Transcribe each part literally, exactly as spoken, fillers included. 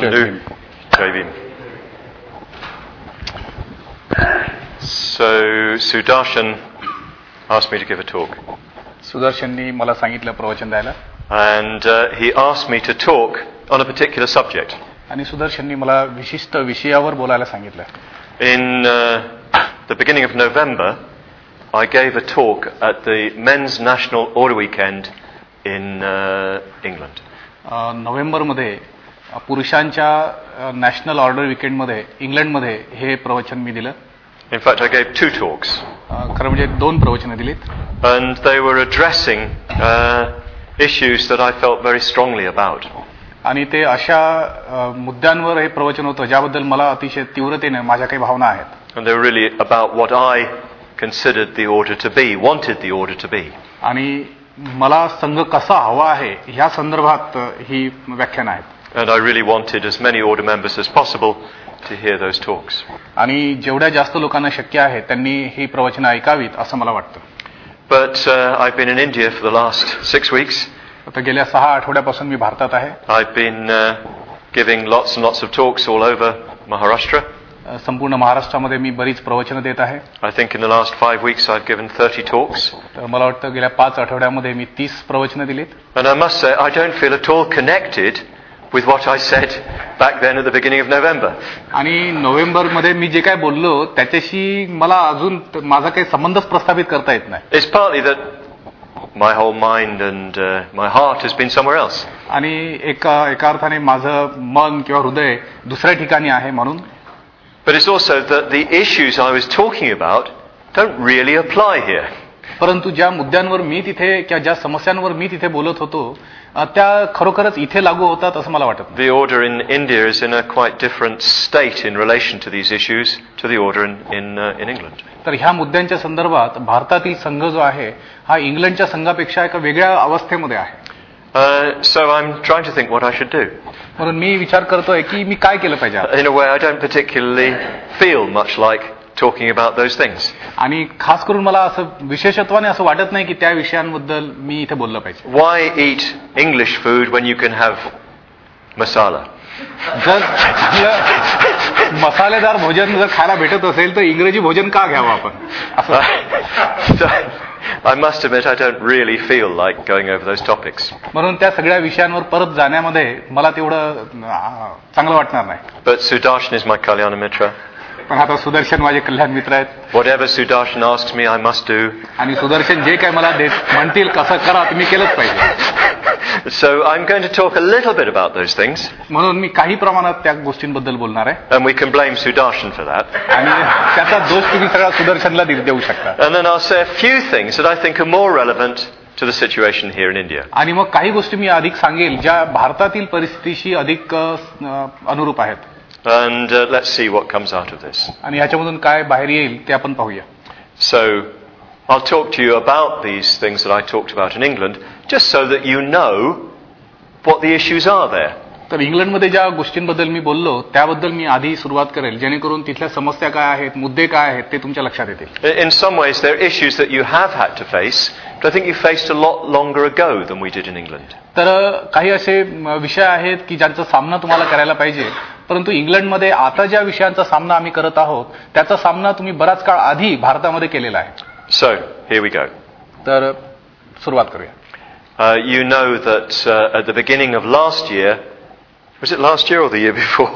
Jai Bhim. So Sudarshan asked me to give a talk. सुदर्शननी मला सांगितलं प्रवचन द्यायला. And uh, he asked me to talk on a particular subject. आणि सुदर्शननी मला विशिष्ट विषयावर बोलायला सांगितलं. In uh, the beginning of November, I gave a talk at the Men's National Order Weekend in uh, England. नोव्हेंबरमध्ये पुरुषांच्या नॅशनल ऑर्डर वीकेंडमध्ये इंग्लंडमध्ये हे प्रवचन मी दिलं. In fact, I gave two talks. खरं म्हणजे दोन प्रवचनं दिलीत. And they were addressing uh, issues that I felt very strongly about. आणि ते अशा मुद्द्यांवर हे प्रवचन होतं ज्याबद्दल मला अतिशय तीव्रतेने माझ्या काही भावना आहेत. And they were really about what I considered the order to be, wanted the order to be. आणि मला संघ कसा हवा आहे ह्या संदर्भात ही व्याख्यान आहेत. And I really wanted as many order members as possible to hear those talks. आणि जेवढ्या जास्त लोकांना शक्य आहे त्यांनी ही प्रवचनं ऐकावीत असं मला वाटतं. But uh, I've been in India for the last six weeks. आता गेल्या सहा आठवड्यापासून मी भारतात आहे. I've been uh, giving lots and lots of talks all over Maharashtra. संपूर्ण महाराष्ट्रामध्ये मी बरीच प्रवचनं देत आहे. I think in the last five weeks I've given thirty talks. तर मला वाटतं गेल्या पाच आठवड्यामध्ये मी तीस प्रवचनं दिलीत. And I must say I don't feel at all connected with what I said back then at the beginning of November. आणि नोव्हेंबरमध्ये मी जे काय बोललो त्याच्याशी मला अजून माझा काही संबंधच प्रस्थापित करता येत नाही. It's partly that my whole mind and uh, my heart has been somewhere else. आणि एका एका अर्थाने माझं मन किंवा हृदय दुसऱ्या ठिकाणी आहे म्हणून. But it's also that the issues I was talking about don't really apply here. परंतु ज्या मुद्द्यांवर मी तिथे किंवा ज्या समस्यांवर मी तिथे बोलत होतो त्या खरोखरच इथे लागू होतात असं मला वाटत. The order in India is in a quite different state in relation to these issues to the order in in, uh, in England. तर ह्या मुद्द्यांच्या संदर्भात भारतातील संघ जो आहे हा इंग्लंडच्या संघापेक्षा एका वेगळ्या अवस्थेमध्ये आहे. Uh, so I'm trying to think what I should do. म्हणून मी विचार करतोय की मी काय केलं पाहिजे. In a way I don't particularly feel much like talking about those things. आणि खास करून मला असं विशेषत्वाने असं वाटत नाही की त्या विषयांबद्दल मी इथे बोललं पाहिजे. Why eat English food when you can have masala? जर चांगलं मसालेदार भोजन जर खायला भेटत असेल तर इंग्रजी भोजन का घ्यावं आपण असं. I must admit I don't really feel like going over those topics. म्हणून त्या सगळ्या विषयांवर परत जाण्यामध्ये मला तेवढं चांगलं वाटणार नाही. But Sudarshan is my Kalyana Mitra. पण आता सुदर्शन माझे कल्याण मित्र आहेत. Whatever Sudarshan asks me I must do. आणि सुदर्शन जे काय मला म्हणतील कसं करा तुम्ही केलंच पाहिजे. So I'm going to talk a little bit about those things. म्हणून मी काही प्रमाणात त्या गोष्टींबद्दल बोलणार आहे. And we can blame Sudarshan for that. आणि त्याचा दोष तुम्ही सगळा सुदर्शनला देऊ शकता. And then I'll say a few things that I think are more relevant to the situation here in India. आणि मग काही गोष्टी मी अधिक सांगेल ज्या भारतातील परिस्थितीशी अधिक अनुरूप आहेत. And uh, let's see what comes out of this. आणि ह्याच्यामधून काय बाहेर येईल ते आपण पाहूया. So I'll talk to you about these things that I talked about in England just so that you know what the issues are there. तर इंग्लंडमध्ये ज्या गोष्टींबद्दल मी बोललो त्याबद्दल मी आधी सुरुवात करेल जेणेकरून तिथल्या समस्या काय आहेत मुद्दे काय आहेत ते तुमच्या लक्षात येतील. In some ways there are issues that you have had to face, but I think you faced a lot longer ago than we did in England. तर काही असे विषय आहेत की ज्यांचा सामना तुम्हाला करायला पाहिजे परंतु इंग्लंडमध्ये आता ज्या विषयांचा सामना आम्ही करत आहोत त्याचा सामना तुम्ही बराच काळ आधी भारतामध्ये केलेला आहे. So here we go. तर सुरुवात करूया. Uh, you know that uh, at the beginning of last year, was it last year or the year before?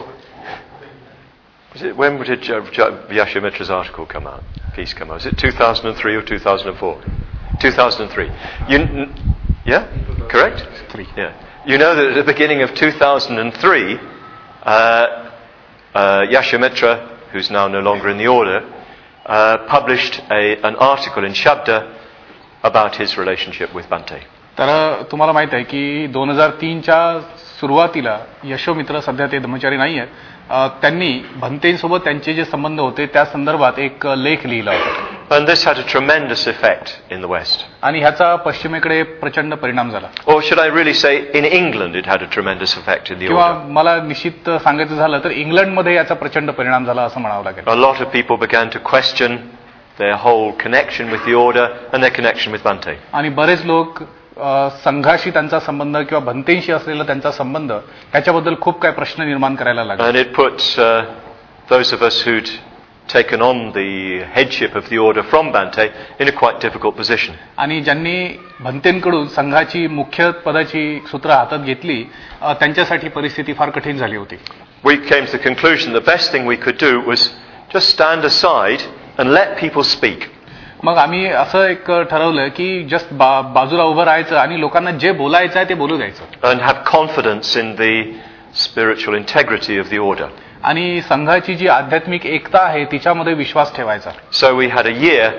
Was it, when did Yashomitra's article come out? Piece come out? Was it two thousand three or two thousand four? two thousand three. You, yeah? Correct? Three. Yeah. You know that at the beginning of two thousand three, uh, uh, Yashomitra, who's now no longer in the order, uh, published a, an article in Shabda about his relationship with Bhante. तर तुम्हाला माहित आहे की दोन हजार तीनच्या सुरुवातीला यशोमित्र सध्या ते ब्रह्मचारी नाही आहेत त्यांनी भंतेंसोबत त्यांचे जे संबंध होते त्या संदर्भात एक लेख लिहिला होता. And this had a tremendous effect in the West. आणि ह्याचा पश्चिमेकडे प्रचंड परिणाम झाला. Or should I really say in England it had a tremendous effect in the किंवा order. मला निश्चित सांगायचं झालं तर इंग्लंडमध्ये याचा प्रचंड परिणाम झाला असं म्हणावं लागेल. A lot of people began to question their whole connection with the order and their connection with Bhante. आणि बरेच लोक संघाशी त्यांचा संबंध किंवा भंतेशी असलेला त्यांचा संबंध याच्याबद्दल खूप काही प्रश्न निर्माण करायला लागले. And it puts uh, those of us who'd taken on the headship of the order from Bhante in a quite difficult position. आणि ज्यांनी भंतेंकडून संघाची मुख्य पदाची सूत्र हातात घेतली त्यांच्यासाठी परिस्थिती फार कठीण झाली होती. We came to the conclusion the best thing we could do was just stand aside and let people speak. मग आम्ही असं एक ठरवलं की जस्ट बा, बाजूला उभं राहायचं आणि लोकांना जे बोलायचं आहे ते बोलू द्यायचं. And have confidence in the spiritual integrity of the order. आणि संघाची जी आध्यात्मिक एकता आहे तिच्यामध्ये विश्वास ठेवायचा. So we had a year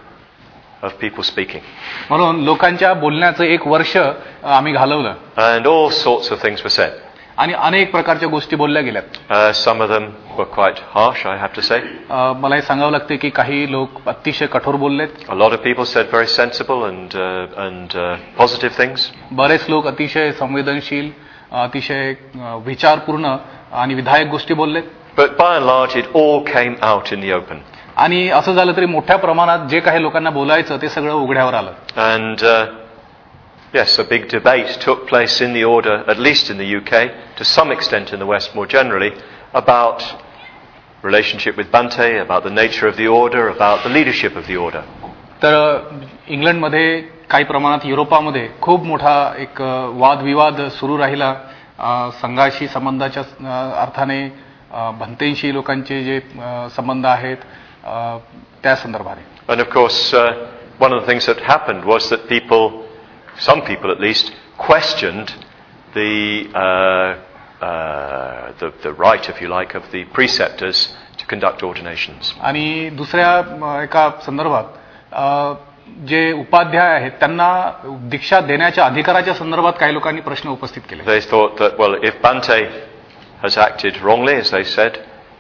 of people speaking. म्हणून लोकांच्या बोलण्याचं एक वर्ष आम्ही घालवलं. And all sorts of things were said. आणि अनेक प्रकारच्या गोष्टी बोलल्या गेल्यात. Uh, some of them were quite harsh, I have to say. मला हे सांगावं लागते की काही लोक अतिशय कठोर बोललेत. A lot of people said very sensible and uh, and uh, positive things. बरेच लोक अतिशय संवेदनशील, अतिशय विचारपूर्ण आणि विधायक गोष्टी बोललेत. But by and large it all came out in the open. आणि असं झालं तरी मोठ्या प्रमाणात जे काही लोकांना बोलायचं ते सगळं उघड्यावर आलं. And uh, yes, a big debate took place in the order, at least in the U K, to some extent in the West more generally, about relationship with Bhante, about the nature of the order, about the leadership of the order. तर इंग्लंडमध्ये काही प्रमाणात युरोपामध्ये खूप मोठा एक वादविवाद सुरू राहिला संघाशी संबंधाच्या अर्थाने भंतेशी लोकांचे जे संबंध आहेत त्या संदर्भाने. And of course, uh, one of the things that happened was that people, some people at least, questioned the uh, uh, the, the right, if you like, of the preceptors to conduct ordinations. आणि दुसऱ्या एका संदर्भात जे उपाध्याय आहेत त्यांना दीक्षा देण्याच्या अधिकाराच्या संदर्भात काही लोकांनी प्रश्न उपस्थित केले. They thought that, well, if Bhante has acted wrongly, as they said,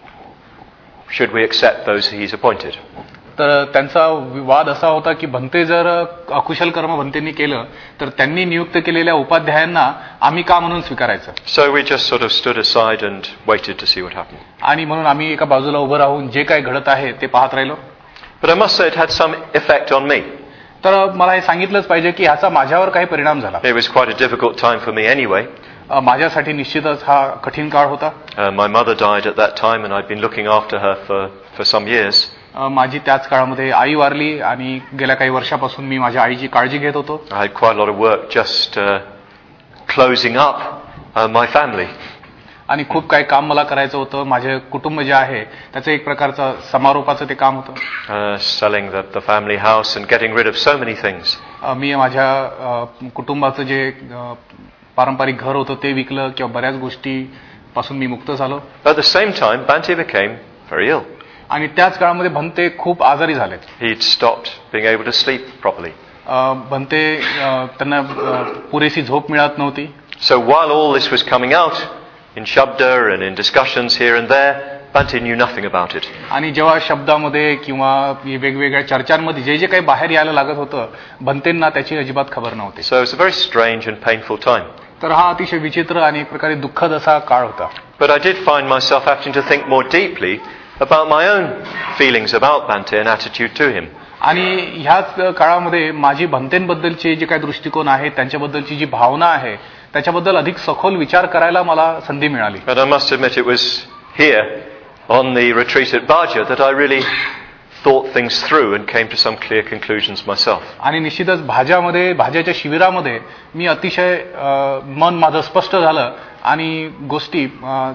should we accept those he's appointed? तर त्यांचा वाद असा होता की भंते जर अकुशल कर्म भंतेंनी केलं तर त्यांनी नियुक्त केलेल्या उपाध्यायांना आम्ही का म्हणून स्वीकारायचं. So we just sort of stood aside and waited to see what happened. आणि म्हणून आम्ही एका बाजूला उभं राहून जे काही घडत आहे ते पाहत राहिलो. But I must say it had some effect on me. तर मला हे सांगितलंच पाहिजे की ह्याचा माझ्यावर काही परिणाम झाला. It was quite a difficult time for me anyway. माझ्यासाठी निश्चितच हा कठीण काळ होता. Uh, my mother died at that time and I'd been looking after her for for some years. माझी त्याच काळामध्ये आई वारली आणि गेल्या काही वर्षापासून मी माझ्या आईची काळजी घेत होतो. I had quite a lot of work just uh, closing up uh, my family. आणि खूप काही काम मला करायचं होतं. माझे कुटुंब जे आहे त्याचं एक प्रकारचं समारोपाचं ते काम होतं. Uh, selling the, the family house and getting rid of so many things. मी माझ्या कुटुंबाचं जे पारंपरिक घर होतं ते विकलं किंवा बऱ्याच गोष्टी पासून मी मुक्त झालो. At the same time, Bhante became very ill. आणि त्याच काळामध्ये भंते खूप आजारी झाले. He'd stopped being able to sleep properly. Bhante त्यांना पुरेशी झोप मिळत नव्हती. So while all this was coming out in Shabda and in discussions here and there, Bhante knew nothing about it. आणि जेव्हा शब्दामध्ये किंवा वेगवेगळ्या चर्चांमध्ये जे जे काही बाहेर यायला लागत होतं भंतेंना त्याची अजिबात खबर नव्हती. So it was a very strange and painful time. तर हा अतिशय विचित्र आणि एक प्रकारे दुःखद असा काळ होता. But I did find myself having to think more deeply about my own feelings about Bhante and attitude to him. आणि ह्याच काळामध्ये माझी भंतेंबद्दलचे जे काही दृष्टिकोन आहे त्यांच्याबद्दलची जी भावना आहे त्याच्याबद्दल अधिक सखोल विचार करायला मला संधी मिळाली. But I must admit it was here on the retreat at Bhaja that I really thought things through and came to some clear conclusions myself. आणि निश्चितच भाज्यामध्ये भाज्याच्या शिबिरामध्ये मी अतिशय मन माझं स्पष्ट झालं आणि गोष्टी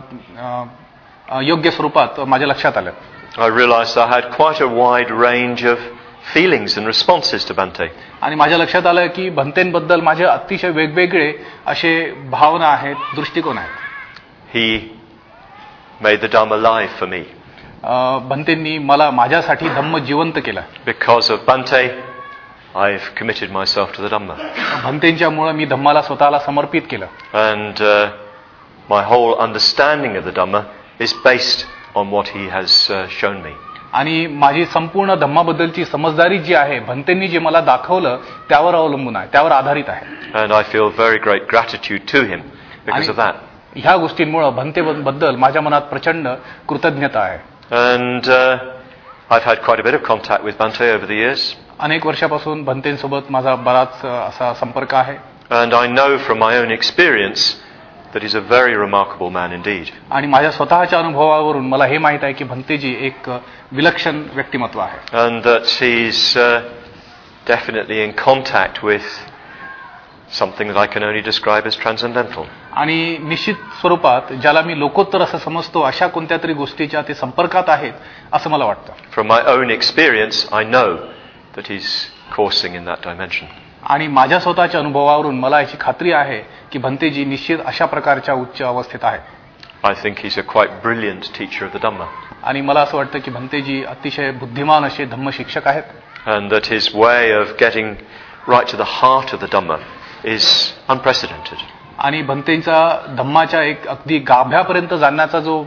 योग्य स्वरूपात माझ्या लक्षात आल्या. I realized I had quite a wide range of feelings and responses to Bhante. आणि माझ्या लक्षात आलं की भंतेंबद्दल माझे अतिशय वेगवेगळे असे भावना आहेत, दृष्टिकोन आहेत. He made the Dhamma alive for me. भंतेंनी मला माझ्यासाठी धम्म जिवंत केला. Because of Bhante, I've committed myself to the Dhamma. भंतेंच्यामुळे मी धम्माला स्वतःला समर्पित केलं. And uh, my whole understanding of the Dhamma is based on what he has uh, shown me. आणि माझी संपूर्ण धम्माबद्दलची समजदारी जी आहे भंतेंनी जे मला दाखवलं त्यावर अवलंबून आहे, त्यावर आधारित आहे. And I feel very great gratitude to him because of that. ह्या गोष्टींमुळे भंतेबद्दल माझ्या मनात प्रचंड कृतज्ञता आहे. And uh, I've had quite a bit of contact with Bhante over the years. अनेक वर्षापासून भंतेंसोबत माझा बराच असा संपर्क आहे. And I know from my own experience that he's a very remarkable man indeed. आणि माझ्या स्वतःच्या अनुभवावरून मला हे माहित आहे की भंतेजी एक विलक्षण व्यक्तिमत्व आहे. And that he's uh, definitely in contact with something that I can only describe as transcendental. आणि निश्चित स्वरूपात ज्याला मी लोकोत्तर असं समजतो अशा कोणत्या तरी गोष्टीच्या ते संपर्कात आहेत असं मला वाटतं. From my own experience, I know that he's coursing in that dimension. आणि माझ्या स्वतःच्या अनुभवावरून मला याची खात्री आहे की भंतेजी निश्चित अशा प्रकारच्या उच्च अवस्थेत आहेत. I think he's a quite brilliant teacher of the Dhamma. आणि मला असं वाटतं की भंतेजी अतिशय बुद्धिमान असे धम्म शिक्षक आहेत. And that his way of getting right to the heart of the Dhamma is unprecedented. आणि भंतेंचा धम्माच्या एक अगदी गाभ्यापर्यंत जाण्याचा जो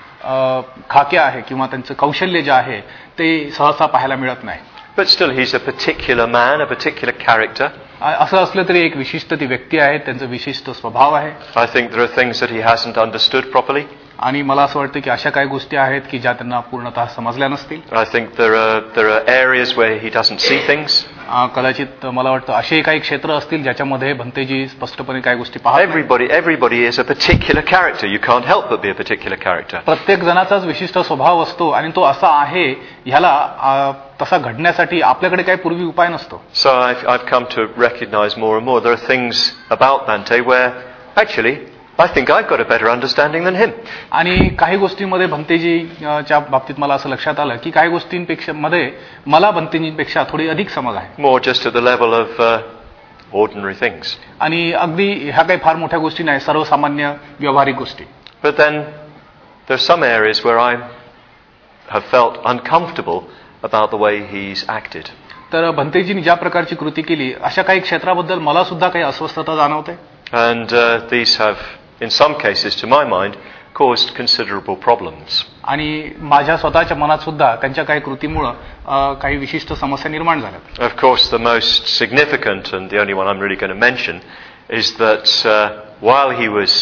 खाक्या आहे किंवा त्यांचं कौशल्य जे आहे ते सहसा पाहायला मिळत नाही. But still he's a particular man, a particular character. असं असलं तरी एक विशिष्ट ती व्यक्ती आहे, त्यांचा विशिष्ट स्वभाव आहे. I think there are things that he hasn't understood properly. आणि मला असं वाटतं की अशा काही गोष्टी आहेत की ज्या त्यांना पूर्णतः समजल्या नसतील. I think there are there are areas where he doesn't see things. कदाचित मला वाटतं असे काही क्षेत्र असतील ज्याच्यामध्ये भंतेजी स्पष्टपणे काही गोष्टी पाहत. Everybody everybody is a particular character. You can't help but be a particular character. प्रत्येक जणाचाच विशिष्ट स्वभाव असतो आणि तो असा आहे ह्याला तसा घडण्यासाठी आपल्याकडे काही पूर्वी उपाय नसतो. So I've I've come to recognize more and more there are things about Bhante where actually I think I've got a better understanding than him. आणि काही गोष्टींमध्ये भंतेजीच्या बाबतीत मला असं लक्षात आलं की काही गोष्टींपेक्षा मध्ये मला भंतेजींपेक्षा थोडी अधिक समज आहे. More just at the level of uh, ordinary things. आणि अगदी ह्या काही फार मोठ्या गोष्टी नाही, सर्वसामान्य व्यावहारिक गोष्टी. But then there are some areas where I have felt uncomfortable about the way he's acted. तर भंतेजींनी ज्या प्रकारची कृती केली अशा काही क्षेत्राबद्दल मला सुद्धा काही अस्वस्थता जाणवते. And uh, these have in some cases to my mind caused considerable problems. आणि माझ्या स्वतःच्या मनात सुद्धा त्यांच्या काही कृतीमुळे काही विशिष्ट समस्या निर्माण झाल्या. Of course the most significant and the only one I'm really going to mention is that uh, while he was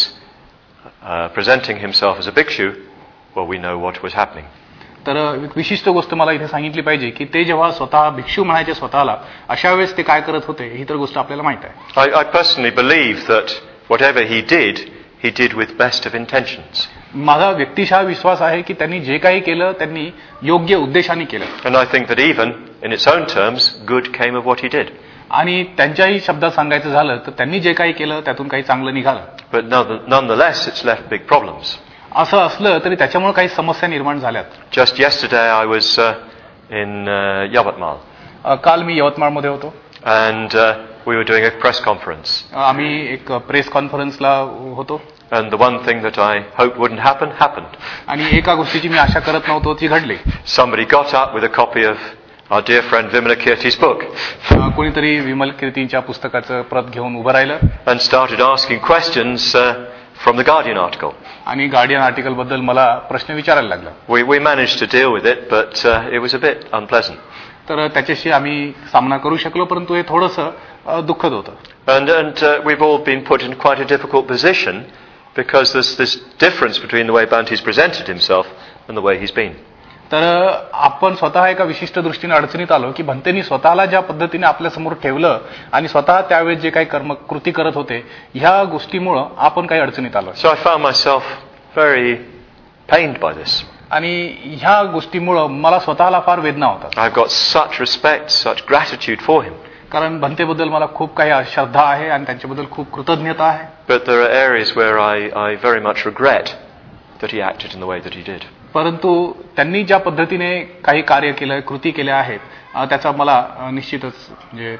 uh, presenting himself as a bhikshu, well we know what was happening. तर एक विशिष्ट गोष्ट मला इथे सांगितली पाहिजे की ते जेव्हा स्वतः भिक्षू म्हणायचे स्वतःला अशा वेळेस ते काय करत होते ही तर गोष्ट आपल्याला माहित आहे. I, I personally believe that whatever he did, he did with best of intentions. माझा व्यक्तिशः विश्वास आहे की त्यांनी जे काही केलं त्यांनी योग्य उद्देशाने केलं. And I think that even in its own terms, good came of what he did. आणि त्यांच्याही शब्दात सांगायचं झालं तर त्यांनी जे काही केलं त्यातून काही चांगलं निघालं. But nonetheless, it's left big problems. असं असलं तरी त्याच्यामुळे काही समस्या निर्माण झाल्यात. Just yesterday I was uh, in uh, Yavatmal. काल मी यवतमाळमध्ये होतो. And uh, we were doing a press conference. आम्ही एक प्रेस कॉन्फरन्सला होतो. And the one thing that I hoped wouldn't happen happened. आणि एका गोष्टीची मी आशा करत नव्हतो ती घडली. Somebody got up with a copy of our dear friend Vimala Kirti's book. कोणीतरी विमल कीर्तींच्या पुस्तकाचं प्रत घेऊन उभं राहिलं. And started asking questions uh, from the Guardian article. आणि गार्डियन आर्टिकल बद्दल मला प्रश्न विचारायला लागला. We we managed to deal with it, but uh, it was a bit unpleasant. तर त्याच्याशी आम्ही सामना करू शकलो परंतु हे थोडंसं दुःखद होतं. And and uh, we've all been put in quite a difficult position because there's this difference between the way Bhante's presented himself and the way he's been. तर आपण स्वतः एका विशिष्ट दृष्टीने अडचणीत आलो की भंतेनी स्वतःला ज्या पद्धतीने आपल्या समोर ठेवलं आणि स्वतः त्यावेळेस जे काही कर्म कृती करत होते ह्या गोष्टीमुळे आपण काही अडचणीत आलो. So I found myself very pained by this. आणि ह्या गोष्टीमुळे मला स्वतःला फार वेदना होतात. I've got such respect, such gratitude for him. कारण भंतेबद्दल मला खूप काही श्रद्धा आहे आणि त्यांच्याबद्दल खूप कृतज्ञता आहे. But there are areas where I I very much regret that he acted in the way that he did. परंतु त्यांनी ज्या पद्धतीने काही कार्य केलं, कृती केल्या आहेत त्याचा मला निश्चितच म्हणजे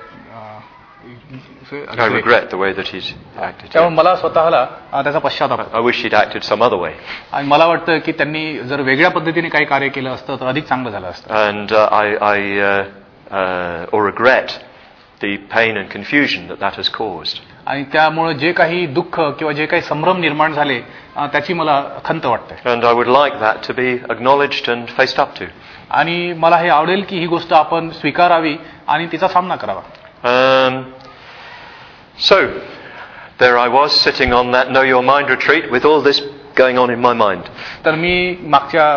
I regret the way that he's acted. त्यामुळे मला स्वतःला त्याचा पश्चाताप होतो. I wish he'd acted some other way. आणि मला वाटतं की त्यांनी जर वेगळ्या पद्धतीने काही कार्य केलं असतं तर अधिक चांगलं झालं असतं. And uh, I I uh, uh, or regret the pain and confusion that that has caused. आणि त्यामुळे जे काही दुःख किंवा जे काही संभ्रम निर्माण झाले त्याची मला खंत वाटते. And I would like that to be acknowledged and faced up to. आणि मला हे आवडेल की ही गोष्ट आपण स्वीकारावी आणि तिचा सामना करावा. Um, so there I was sitting on that Know Your Mind retreat with all this going on in my mind. तर मी मागच्या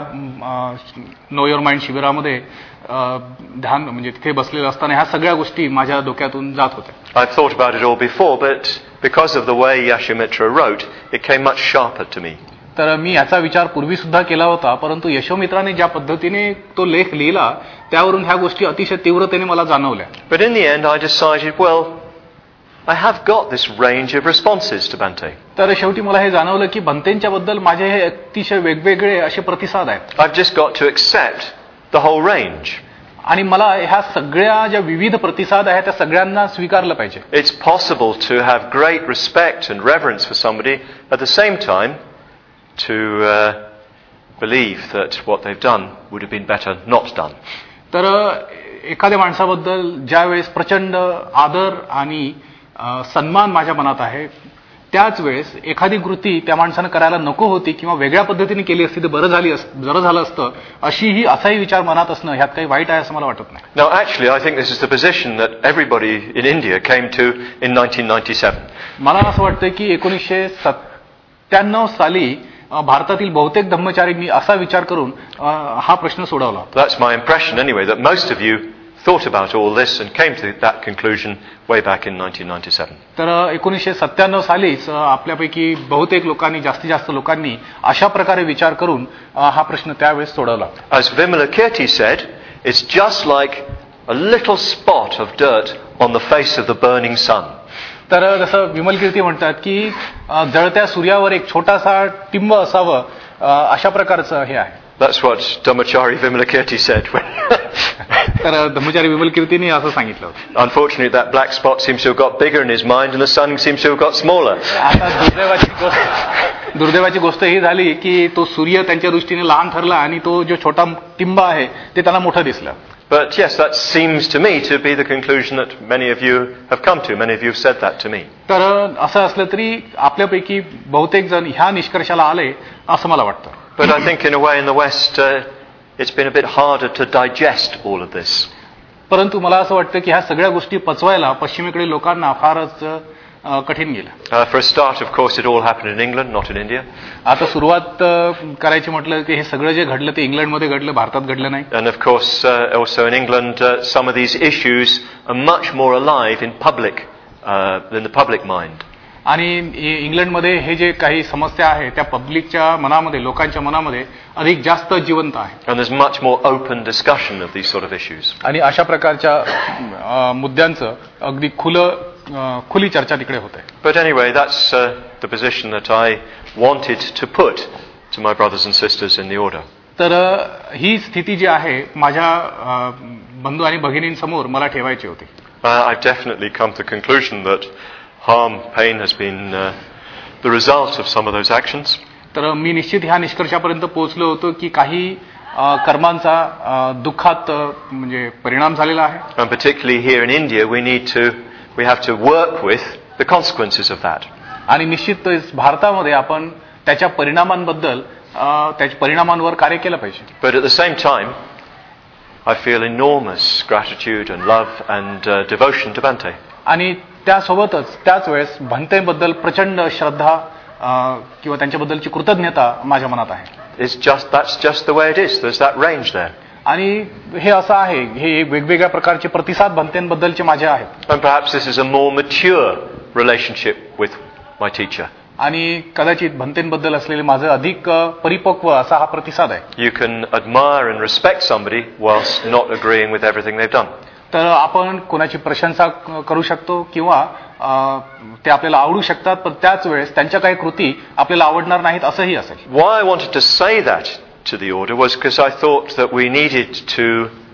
नो युअर माइंड शिबिरामध्ये ध्यान म्हणजे तिथे बसलेलं असताना ह्या सगळ्या गोष्टी माझ्या डोक्यातून जात होत्या. I've thought about it all before, but because of the way Yashomitra wrote, it came much sharper to me. तर मी याचा विचार पूर्वी सुद्धा केला होता, परंतु यशोमित्राने ज्या पद्धतीने तो लेख लिहिला त्यावरून ह्या गोष्टी अतिशय तीव्रतेने मला जाणवल्या. But in the end I decided, well, I have got this range of responses to Bhante. तर शेवटी मला हे जाणवलं की भंतेंच्या बद्दल माझे हे अतिशय वेगवेगळे असे प्रतिसाद आहेत. I've just got to accept the whole range. आणि मला ह्या सगळ्या ज्या विविध प्रतिसाद आहेत त्या सगळ्यांना स्वीकारलं पाहिजे. It's possible to have great respect and reverence for somebody at the same time to uh, believe that what they've done would have been better not done. तर एखाद्या माणसाबद्दल ज्या वेळेस प्रचंड आदर आणि सन्मान माझ्या मनात आहे, त्याच वेळेस एखादी कृती त्या माणसानं करायला नको होती किंवा वेगळ्या पद्धतीने केली असती तर बरं झाली बरं झालं असतं अशीही असाही विचार मनात असणं ह्यात काही वाईट आहे असं मला वाटत नाही. Now actually I think this is the position that everybody in India came to in nineteen ninety-seven. मला असं वाटतं की एकोणीसशे सत्त्याण्णव साली भारतातील बहुतेक धम्मचारींनी असा विचार करून हा प्रश्न सोडवला. That's my impression anyway, that most of you thought about all this and came to that conclusion way back in nineteen ninety-seven. तर एकोणीसशे सत्त्याण्णव सालीच आपल्यापैकी बहुतेक लोकांनी जास्तीत जास्त लोकांनी अशा प्रकारे विचार करून हा प्रश्न त्यावेळेस सोडवला. As Vimalakirti said, it's just like a little spot of dirt on the face of the burning sun. तर जसं विमल कीर्ती म्हणतात की जळत्या सूर्यावर एक छोटासा टिंब असावं अशा प्रकारचं हे आहे. That's what Dhammachari Vimalakirti said. तर धम्मचारी विमल कीर्तीने असं सांगितलं. Unfortunately, that black spot seems to have got bigger in his mind, and the sun seems to have got smaller. आता दुर्दैवाची गोष्ट दुर्दैवाची गोष्ट ही झाली की तो सूर्य त्यांच्या दृष्टीने लहान ठरला आणि तो जो छोटा टिंब आहे ते त्यांना मोठं दिसलं. But yes, that seems to me to be the conclusion that many of you have come to. Many of you have said that to me. तर असं असलं तरी आपल्यापैकी बहुतेक जण ह्या निष्कर्षाला आले असं मला वाटतं. But I think in a way in the West uh, it's been a bit harder to digest all of this. परंतु मला असं वाटतं की ह्या सगळ्या गोष्टी पचवायला पश्चिमेकडील लोकांना फारच कठीण गेलं. Uh, for a start, of course, it all happened in England, not in India. आता सुरुवात करायची म्हटलं की हे सगळं जे घडलं ते इंग्लंडमध्ये घडलं, भारतात घडलं नाही. And of course, uh, also in England, uh, some of these issues are much more alive in public uh, in the public mind. आणि इंग्लंडमध्ये हे जे काही समस्या आहे त्या पब्लिकच्या मनामध्ये, लोकांच्या मनामध्ये अधिक जास्त जिवंत आहे. And there's much more open discussion of these sort of issues. आणि अशा प्रकारच्या मुद्द्यांचं अगदी खुलं खुली चर्चा तिकडे होते. But anyway, that's uh, the position that I wanted to put to my brothers and sisters in the order. तर ही स्थिती जी आहे माझ्या बंधू आणि भगिनींसमोर मला ठेवायची होती. Uh, I've definitely come to the conclusion that harm, pain has been uh, the result of some of those actions. तर मी निश्चित ह्या निष्कर्षापर्यंत पोहोचलो होतो की काही कर्मांचा दुःखात म्हणजे परिणाम झालेला आहे. And particularly here in India, we need to, we have to work with the consequences of that. आणि निश्चितच भारतामध्ये आपण त्याच्या परिणामांबद्दल त्याच्या परिणामांवर कार्य केलं पाहिजे. But at the same time, I feel enormous gratitude and love and uh, devotion to Bhante. आणि त्यासोबतच त्याच वेळेस भंतेबद्दल प्रचंड श्रद्धा किंवा त्यांच्याबद्दलची कृतज्ञता माझ्या मनात आहे. It's just that's just the way it is. There's that range there. आणि हे असं आहे, हे वेगवेगळ्या प्रकारचे प्रतिसाद भंतेबद्दलचे माझे आहेत. And perhaps this is a more mature relationship with my teacher. आणि कदाचित भंतेबद्दल असलेले माझं अधिक परिपक्व असा हा प्रतिसाद आहे. You can admire and respect somebody whilst not agreeing with everything they've done. तर आपण कोणाची प्रशंसा करू शकतो किंवा ते आपल्याला आवडू शकतात, पण त्याच वेळेस त्यांच्या काही कृती आपल्याला आवडणार नाहीत असंही असेल. Why I wanted to say that to the order was because I thought that we needed to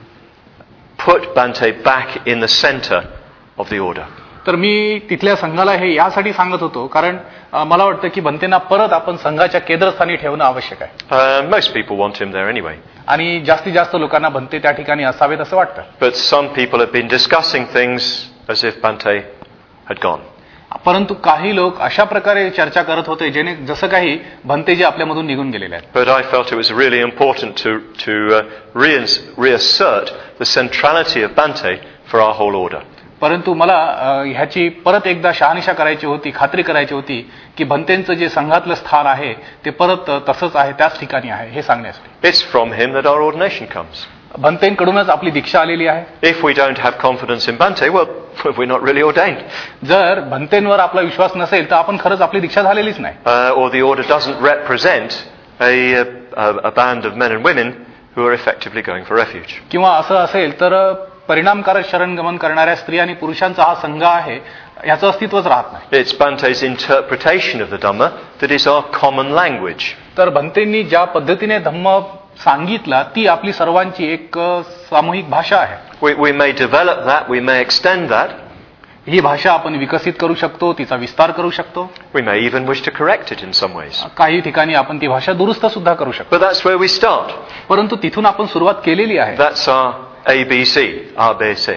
put Bhante back in the center of the order. तर मी तिथल्या संघाला हे यासाठी सांगत होतो कारण मला वाटतं की भंतेंना परत आपण संघाच्या केंद्रस्थानी ठेवणं आवश्यक आहे. Uh, most people want him there anyway. आणि जास्तीत जास्त लोकांना भंते त्या ठिकाणी असावेत असं वाटतं. But some people have been discussing things as if Bhante had gone. परंतु काही लोक अशा प्रकारे चर्चा करत होते जेणे जसं काही भंते जे आपल्यामधून निघून गेलेले आहेत. But I felt it was really important to to uh, reassert the centrality of Bhante for our whole order. परंतु मला ह्याची परत एकदा शहानिशा करायची होती, खात्री करायची होती की भंतेंचं जे संघातलं स्थान आहे ते परत तसंच आहे, त्याच ठिकाणी आहे हे सांगण्यासाठी. It's from him that our ordination comes. भंतेंकडूनच आपली दीक्षा आलेली आहे. If we don't have confidence in Bhante, well, we're not really ordained. जर भंतेंवर आपला विश्वास नसेल तर आपण खरंच आपली दीक्षा झालेलीच नाही. Uh, or the order doesn't represent a, a, a band of men and women who are effectively going for refuge. किंवा असं असेल तर परिणामकारक शरणगमन करणाऱ्या स्त्री आणि पुरुषांचा हा संघ आहे, याचं अस्तित्वच राहत नाही. It's Bhante's interpretation of the Dhamma that is our common language. तर भंतेंनी ज्या पद्धतीने धम्म सांगितला ती आपली सर्वांची एक सामूहिक भाषा आहे. We, we may develop that, we may extend that. ही भाषा आपण विकसित करू शकतो, तिचा विस्तार करू शकतो. We may even wish to correct it in some ways. काही ठिकाणी आपण ती भाषा दुरुस्त सुद्धा करू शकतो. But that's where we start. परंतु तिथून आपण सुरुवात केलेली आहे. That's our A B C, A B C.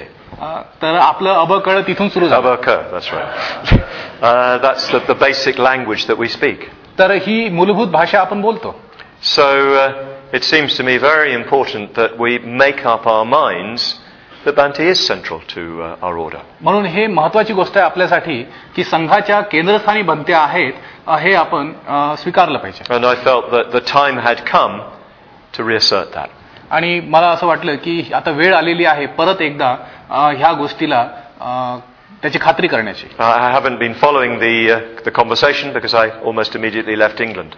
तर आपलं अबकळ तिथून सुरू झालं. Abaka, that's right. Uh, that's the, the basic language that we speak. तर ही मूलभूत भाषा आपण बोलतो. So uh, it seems to me very important that we make up our minds that Bhante is central to uh, our order. म्हणून हे महत्त्वाची गोष्ट आहे आपल्यासाठी की संघाच्या केंद्रस्थानी भंते आहेत हे आपण स्वीकारलं पाहिजे. And I felt that the time had come to reassert that. आणि मला असं वाटलं की आता वेळ आलेली आहे परत एकदा ह्या गोष्टीला त्याची खात्री करण्याची. I haven't been following the uh, the conversation because I almost immediately left England.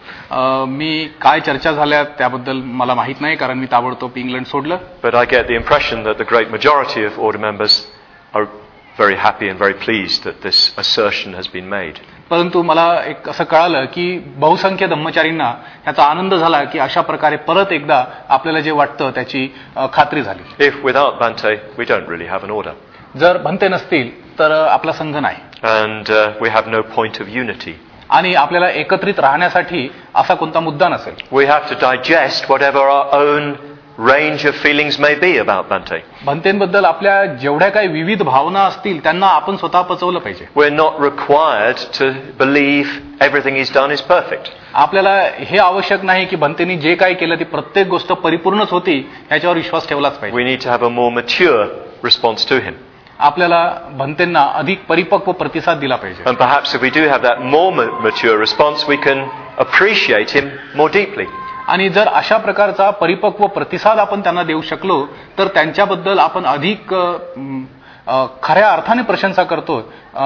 मी काय चर्चा झाल्या त्याबद्दल मला माहित नाही कारण मी ताबडतोब इंग्लंड सोडलं. But I get the impression that the great majority of order members are very happy and very pleased that this assertion has been made. परंतु मला एक असं कळालं की बहुसंख्य धम्मचारींना याचा आनंद झाला की अशा प्रकारे परत एकदा आपल्याला जे वाटतं त्याची खात्री झाली. If without Bhante we don't really have an order. जर भंते नसतील तर आपला संघ नाही. And uh, we have no point of unity. आणि आपल्याला एकत्रित राहण्यासाठी असा कोणता मुद्दा नसेल. We have to digest whatever our own range of feelings may be about Bhante. भंतेंबद्दल आपल्या जेवढ्या काही विविध भावना असतील त्यांना आपण स्वतः पचवलं पाहिजे. We're not required to believe everything he's done is perfect. आपल्याला हे आवश्यक नाही की भंतेंनी जे काही केलं ती प्रत्येक गोष्ट परिपूर्णच होती याच्यावर विश्वास ठेवलाच पाहिजे. We need to have a more mature response to him. आपल्याला भंतेंना अधिक परिपक्व प्रतिसाद दिला पाहिजे. And perhaps if we do have that more mature response, we can appreciate him more deeply. आणि जर अशा प्रकारचा परिपक्व प्रतिसाद आपण त्यांना देऊ शकलो तर त्यांच्याबद्दल आपण अधिक खऱ्या अर्थाने प्रशंसा करतो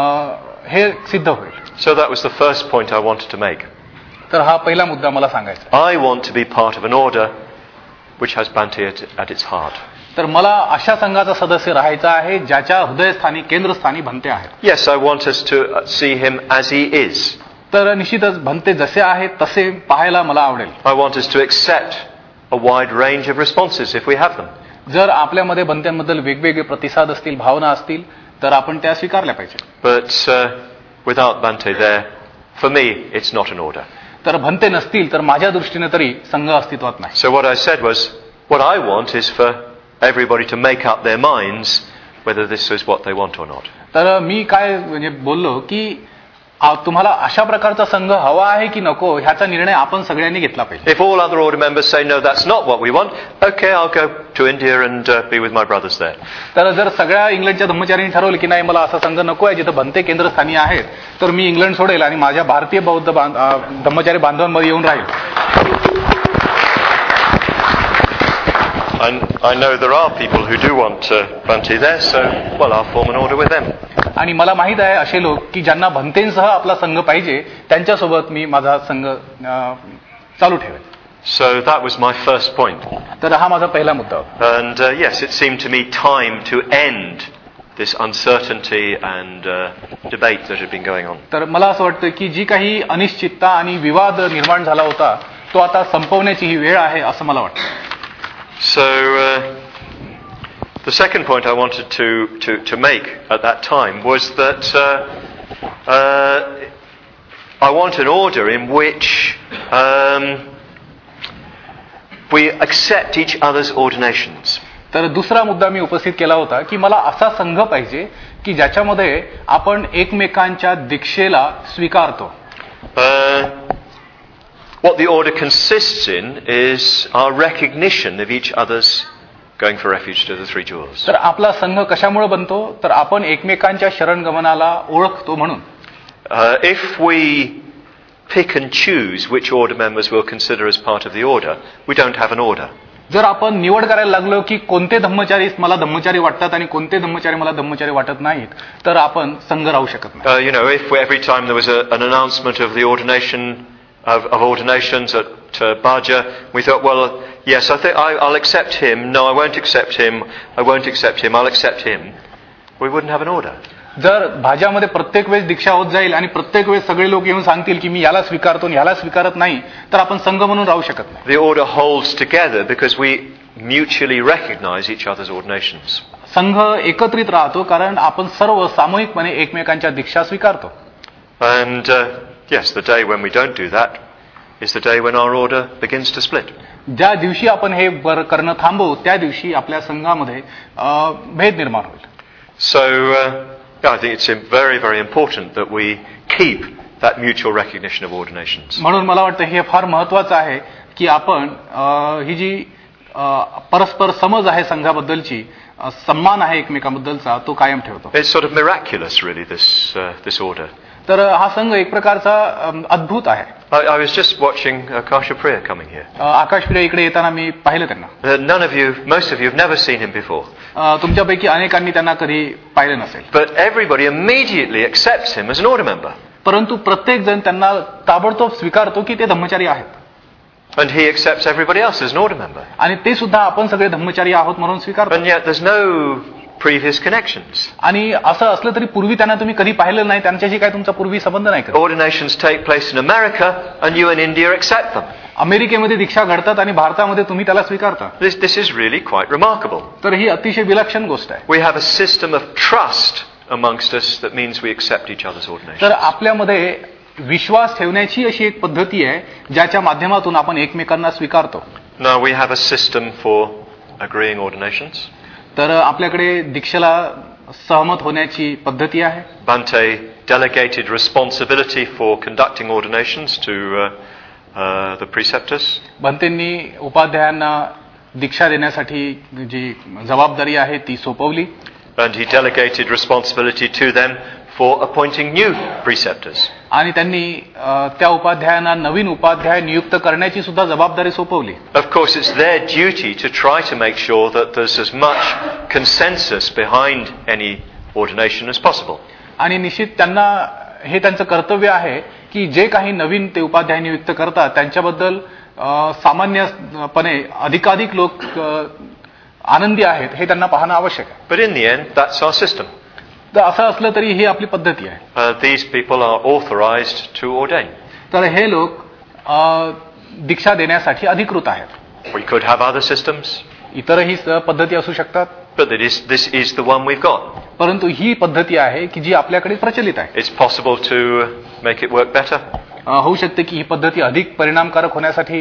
हे सिद्ध होईल. So that was the first point I wanted to make. तर हा पहिला मुद्दा मला सांगायचा. I want to be part of an order which has Bhante at, at its heart. तर मला अशा संघाचा सदस्य राहायचा आहे ज्याच्या हृदयस्थानी केंद्रस्थानी भंते आहेत. Yes, I want us to see him as he is. तर निश्चितच भंते जसे आहेत तसे पाहायला मला आवडेल. I want us to accept a wide range of responses if we have them. जर आपल्यामध्ये भंत्यांबद्दल वेगवेगळे प्रतिसाद असतील, भावना असतील तर आपण त्या स्वीकारल्या पाहिजे. But uh, without Bhante there, for me, it's not an order. तर भंते नसतील तर माझ्या दृष्टीने तरी संघ अस्तित्वात नाही. So what I said was, what I want is for everybody to make up their minds whether this is what they want or not. तर मी काय म्हणजे बोललो की तुम्हाला अशा प्रकारचा संघ हवा आहे की नको ह्याचा निर्णय आपण सगळ्यांनी घेतला पाहिजे. If all other order members say no, that's not what we want, okay, I'll go to India and uh, be with my brothers there. तर जर सगळ्या इंग्लंडच्या धम्मचाऱ्यांनी ठरवलं की नाही मला असा संघ नको आहे जिथे भंते केंद्रस्थानी आहेत तर मी इंग्लंड सोडेल आणि माझ्या भारतीय बौद्ध धम्मचारी बांधवांमध्ये येऊन राहील. I, I know there are people who do want uh, Bhante there, so well, I'll form an order with them. आणि मला माहित आहे असे लोक की ज्यांना भंतेंसह आपला संघ पाहिजे त्यांच्यासोबत मी माझा संघ चालू ठेवेल. So that was my first point. तर हा माझा पहिला मुद्दा होता. And uh, yes, it seemed to me time to end this uncertainty and uh, debate that had been going on. तर मला असं वाटतं की जी काही अनिश्चितता आणि विवाद निर्माण झाला होता तो आता संपवण्याची ही वेळ आहे असं मला वाटतं. So uh, the second point I wanted to, to, to make at that time was that uh, uh, I want an order in which um, we accept each other's ordinations. तर दुसरा मुद्दा मी उपस्थित केला होता की मला असा संघ पाहिजे की ज्याच्यामध्ये आपण एकमेकांच्या दीक्षेला स्वीकारतो. Uh, What the order consists in is our recognition of each other's going for refuge to the Three Jewels. तर आपला संघ कशामुळे बनतो तर आपण एकमेकांच्या शरणगमनाला ओळखतो म्हणून. Uh, if we pick and choose which order members we'll consider as part of the order, we don't have an order. जर आपण निवड करायला लागलो की कोणते धम्मचारी मला धम्मचारी वाटतात आणि कोणते धम्मचारी मला धम्मचारी वाटत नाहीत तर आपण संघ राहू शकत नाही. Uh, you know, if we, every time there was a, an announcement of the ordination of, of ordinations at uh, Baja, we thought, well, yes, I think I, I'll accept him. No, I won't accept him. I won't accept him. I'll accept him. We wouldn't have an order. जर भाज्यामध्ये प्रत्येक वेळेस दीक्षा होत जाईल आणि प्रत्येक वेळेस सगळे लोक येऊन सांगतील की मी याला स्वीकारतो आणि याला स्वीकारत नाही तर आपण संघ म्हणून राहू शकत नाही. The order holds together because we mutually recognize each other's ordinations. संघ एकत्रित राहतो कारण आपण सर्व सामूहिकपणे एकमेकांच्या दीक्षा स्वीकारतो. And uh, yes, the day when we don't do that is the day when our order begins to split. ज्या दिवशी आपण हे बर करणं थांबवू त्या दिवशी आपल्या संघामध्ये भेद निर्माण होईल. So uh, yeah, I think it's very, very important that we keep that mutual recognition of ordinations. म्हणून मला वाटतं हे फार महत्वाचं आहे की आपण ही जी परस्पर समज आहे संघाबद्दलची सन्मान आहे एकमेकांबद्दलचा तो कायम ठेवतो. It's sort of miraculous, really, this uh, this order. तर हा संघ एक प्रकारचा अद्भुत आहे. I, I was just watching Akasha Priya coming here. आकाश प्रिया इकडे येताना मी पाहिलं त्यांना. Uh, none of you, most of you have never seen him before. तुमच्यापैकी अनेकांनी त्यांना कधी पाहिलं नसेल. But everybody immediately accepts him as an order member. परंतु प्रत्येक जण त्यांना ताबडतोब स्वीकारतो की ते धम्मचारी आहेत. And he accepts everybody else as an order member. आणि ते सुद्धा आपण सगळे धम्मचारी आहोत म्हणून स्वीकारतो. And yet there's no previous connections. आणि असं असलं तरी पूर्वी त्यांना तुम्ही कधी पाहिलं नाही त्यांच्याशी काय तुमचा पूर्वी संबंध नाही. Ordinations take place in America and you in India accept them. अमेरिकेमध्ये दीक्षा घडतात आणि भारतामध्ये तुम्ही त्याला स्वीकारता. This this is really quite remarkable. तर ही अतिशय विलक्षण गोष्ट आहे. We have a system of trust amongst us that means we accept each other's ordinations. तर आपल्यामध्ये विश्वास ठेवण्याची अशी एक पद्धती आहे ज्याच्या माध्यमातून आपण एकमेकांना स्वीकारतो. Now we have a system for agreeing ordinations. तर आपल्याकडे दीक्षेला सहमत होण्याची पद्धती आहे. Bhante delegated responsibility for conducting ordinations to uh, uh, the preceptors. भंतेंनी उपाध्यायांना दीक्षा देण्यासाठी जी जबाबदारी आहे ती सोपवली. And he delegated responsibility to them for appointing new preceptors. आणि त्यांनी त्या उपाध्यायांना नवीन उपाध्याय नियुक्त करण्याची सुद्धा जबाबदारी सोपवली. Of course, it's their duty to try to make sure that there's as much consensus behind any ordination as possible. आणि निश्चित त्यांना हे त्यांचं कर्तव्य आहे की जे काही नवीन ते उपाध्याय नियुक्त करतात त्यांच्याबद्दल सामान्यपणे अधिकाधिक लोक आनंदी आहेत हे त्यांना पाहणं आवश्यक आहे. But in the end, that's our system. तर असं असलं तरी ही आपली पद्धती आहे. Uh, these people are authorized to ordain. तर हे लोक दीक्षा देण्यासाठी अधिकृत आहेत. We could have other systems. इतरही पद्धती असू शकतात. But it is, this is the one we've got. परंतु ही पद्धती आहे की जी आपल्याकडे प्रचलित आहे. It's possible to make it work better. होऊ शकते की ही पद्धती अधिक परिणामकारक होण्यासाठी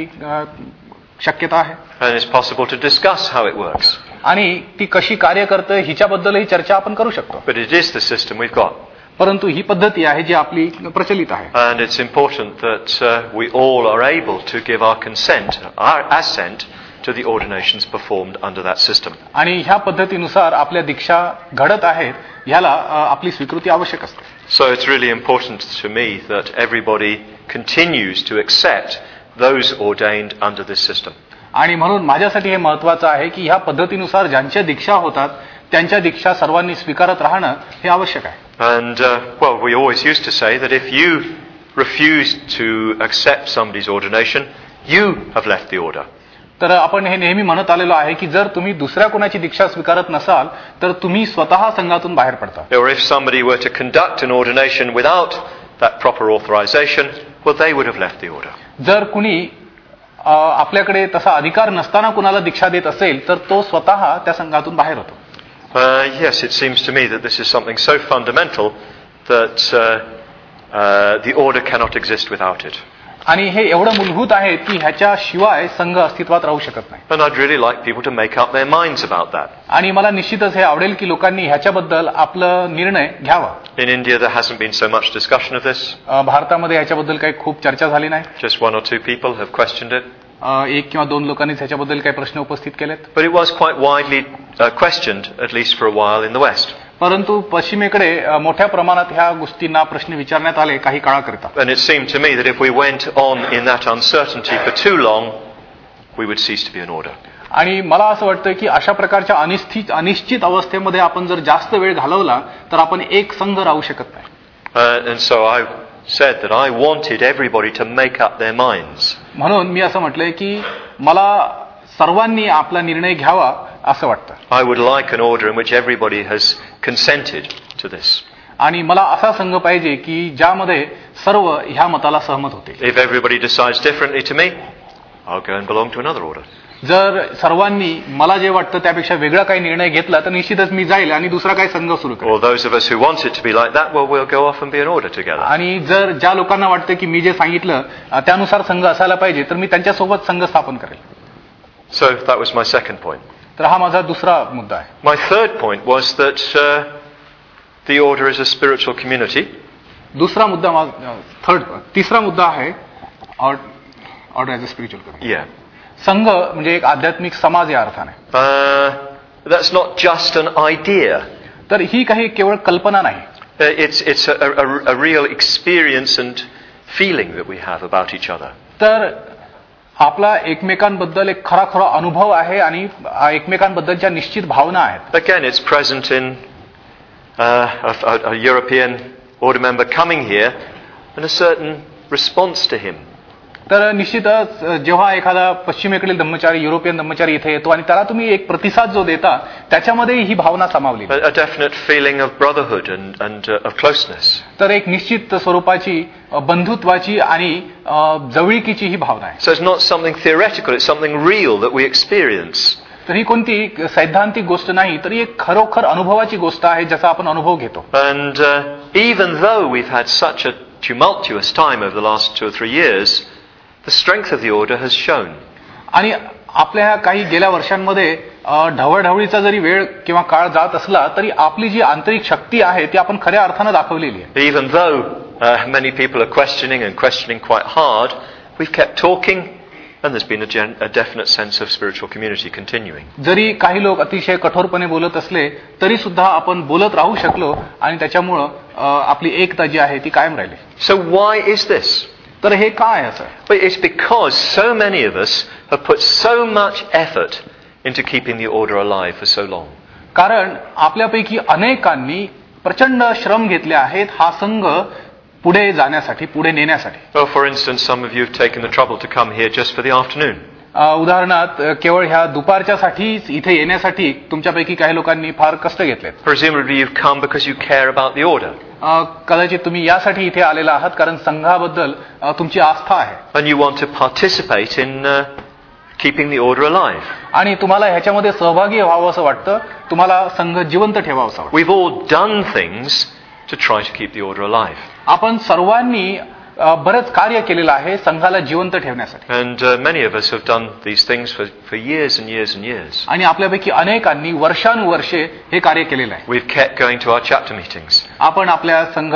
शक्यता आहे. And it's possible to discuss how it works. आणि ती कशी कार्य करते हिच्याबद्दलही चर्चा आपण करू शकतो. But it is the system we've got. परंतु ही पद्धती आहे जी आपली प्रचलित आहे. And it's important that uh, we all are able to give our consent, our assent to the ordinations performed under that system. आणि ह्या पद्धतीनुसार आपल्या दीक्षा घडत आहेत ह्याला आपली स्वीकृती आवश्यक असते. So it's really important to me that everybody continues to accept those ordained under this system. आणि म्हणून माझ्यासाठी हे महत्त्वाचं आहे की ह्या पद्धतीनुसार ज्यांच्या दीक्षा होतात त्यांच्या दीक्षा सर्वांनी स्वीकारत राहणं हे आवश्यक आहे. And uh, well, we always used to say that if you refuse to accept somebody's ordination, you have left the order. तर आपण हे नेहमी म्हणत आलेलो आहे की जर तुम्ही दुसऱ्या कोणाची दीक्षा स्वीकारत नसाल तर तुम्ही स्वतः संघातून बाहेर पडता. Or if somebody were to conduct an ordination without that proper authorization, well, they would have left the order. जर कुणी आपल्याकडे तसा अधिकार नसताना कुणाला दीक्षा देत असेल तर तो स्वतः त्या संघातून बाहेर होतो. Uh, yes, it seems to me that this is something so fundamental that uh, uh, the order cannot exist without it. आणि हे एवढं मूलभूत आहे की ह्याच्याशिवाय संघ अस्तित्वात राहू शकत नाही. And I'd really like people to make up their minds about that. आणि मला निश्चितच हे आवडेल की लोकांनी ह्याच्याबद्दल आपला निर्णय घ्यावा. In India there hasn't been so much discussion of this. भारतामध्ये ह्याच्याबद्दल काही खूप चर्चा झाली नाही. Just one or two people have questioned it. एक किंवा दोन लोकांनी ह्याच्याबद्दल काही प्रश्न उपस्थित केलेत. But it was quite widely uh, questioned, at least for a while, in the West. परंतु पश्चिमेकडे मोठ्या प्रमाणात ह्या गोष्टींना प्रश्न विचारण्यात आले काही काळाकरिता. And it seemed to me that if we went on in that uncertainty for too long, we would cease to be an order. आणि मला असं वाटतं की अशा प्रकारच्या अनिश्चित अनिश्चित अवस्थेमध्ये आपण जर जास्त वेळ घालवला तर आपण एक संघ राहू शकत नाही. Uh, and so I said that I wanted everybody to make up their minds. म्हणून मी असं म्हटलंय की मला सर्वांनी आपला निर्णय घ्यावा असं वाटतं. I would like an order in which everybody has consented to this. आणि मला असा संघ पाहिजे की ज्यामध्ये सर्व ह्या मताला सहमत होते. If everybody decides differently to me, I'll go and belong to another order. जर सर्वांनी मला जे वाटतं त्यापेक्षा वेगळा काही निर्णय घेतला तर निश्चितच मी जाईल आणि दुसरा काही संघ सुरू करेल. Or those of us who want it to be like that, well, we'll go off and be an order together. आणि जर ज्या लोकांना वाटतं की मी जे सांगितलं त्यानुसार संघ असायला पाहिजे तर मी त्यांच्यासोबत संघ स्थापन करेल. So that was my second point. तर हा माझा दुसरा मुद्दा आहे. My third point was that uh, the order is a spiritual community. दुसरा मुद्दा थर्ड तिसरा मुद्दा आहे order as a spiritual community. Yeah. संघ म्हणजे एक आध्यात्मिक समाज या अर्थाने. Uh, that's not just an idea. तर ही काही केवळ कल्पना नाही. Uh, it's it's a, a, a real experience and feeling that we have about each other. तर आपला एकमेकांबद्दल एक खरा खरा अनुभव आहे आणि एकमेकांबद्दलच्या निश्चित भावना आहेत. Again, it's present in uh, a, a, a European order member coming here and a certain response to him. तर निश्चितच जेव्हा एखादा पश्चिमेकडील धम्मचारी युरोपियन धम्मचारी इथे येतो आणि त्याला तुम्ही एक प्रतिसाद जो देता त्याच्यामध्ये ही भावना सामावली. A, a definite feeling of brotherhood and, and uh, of closeness. तर एक निश्चित स्वरूपाची बंधुत्वाची आणि जवळीकीची ही भावना आहे. So it's not something theoretical, it's something real that we experience. तर ही कोणती सैद्धांतिक गोष्ट नाही तर एक खरोखर अनुभवाची गोष्ट आहे ज्याचा आपण अनुभव घेतो. And uh, even though we've had such a tumultuous time over the last two or three years, the strength of the order has shown. आणि आपल्या काही गेल्या वर्षांमध्ये ढवळढवळीचा जरी वेळ किंवा काळ जात असला तरी आपली जी आंतरिक शक्ती आहे ती आपण खऱ्या अर्थानं दाखवलेली आहे. Even though uh, many people are questioning and questioning quite hard, we've kept talking and there's been a, gen- a definite sense of spiritual community continuing. जरी काही लोक अतिशय कठोरपणे बोलत असले तरी सुद्धा आपण बोलत राहू शकलो आणि त्याच्यामुळं आपली एकता जी आहे ती कायम राहिली. So why is this? तर हे काय आहे असं? But it's because so many of us have put so much effort into keeping the order alive for so long. कारण आपल्यापैकी अनेकांनी प्रचंड श्रम घेतले आहेत हा संघ पुढे जाण्यासाठी पुढे नेण्यासाठी. Well, for instance, some of you have taken the trouble to come here just for the afternoon. उदाहरणार्थ केवळ ह्या दुपारच्यासाठीच इथे येण्यासाठी तुमच्यापैकी काही लोकांनी फार कष्ट घेतलेत. Presumably you've come because you care about the order. कदाचित तुम्ही यासाठी इथे आलेला आहात कारण संघाबद्दल तुमची आस्था आहे. And you want to participate in uh, keeping the order alive. आणि तुम्हाला ह्याच्यामध्ये सहभागी व्हावं असं वाटतं, तुम्हाला संघ जिवंत ठेवावंसा वाटतं. We've all done things to try to keep the order alive. आपण सर्वांनी बरंच कार्य केलेलं आहे संघाला जिवंत ठेवण्यासाठी. And uh, many of us have done these things for, for years and years and years. आणि आपल्यापैकी अनेकांनी वर्षानुवर्षे हे कार्य केलेलं आहे. We've kept going to our chapter meetings. आपण आपल्या संघ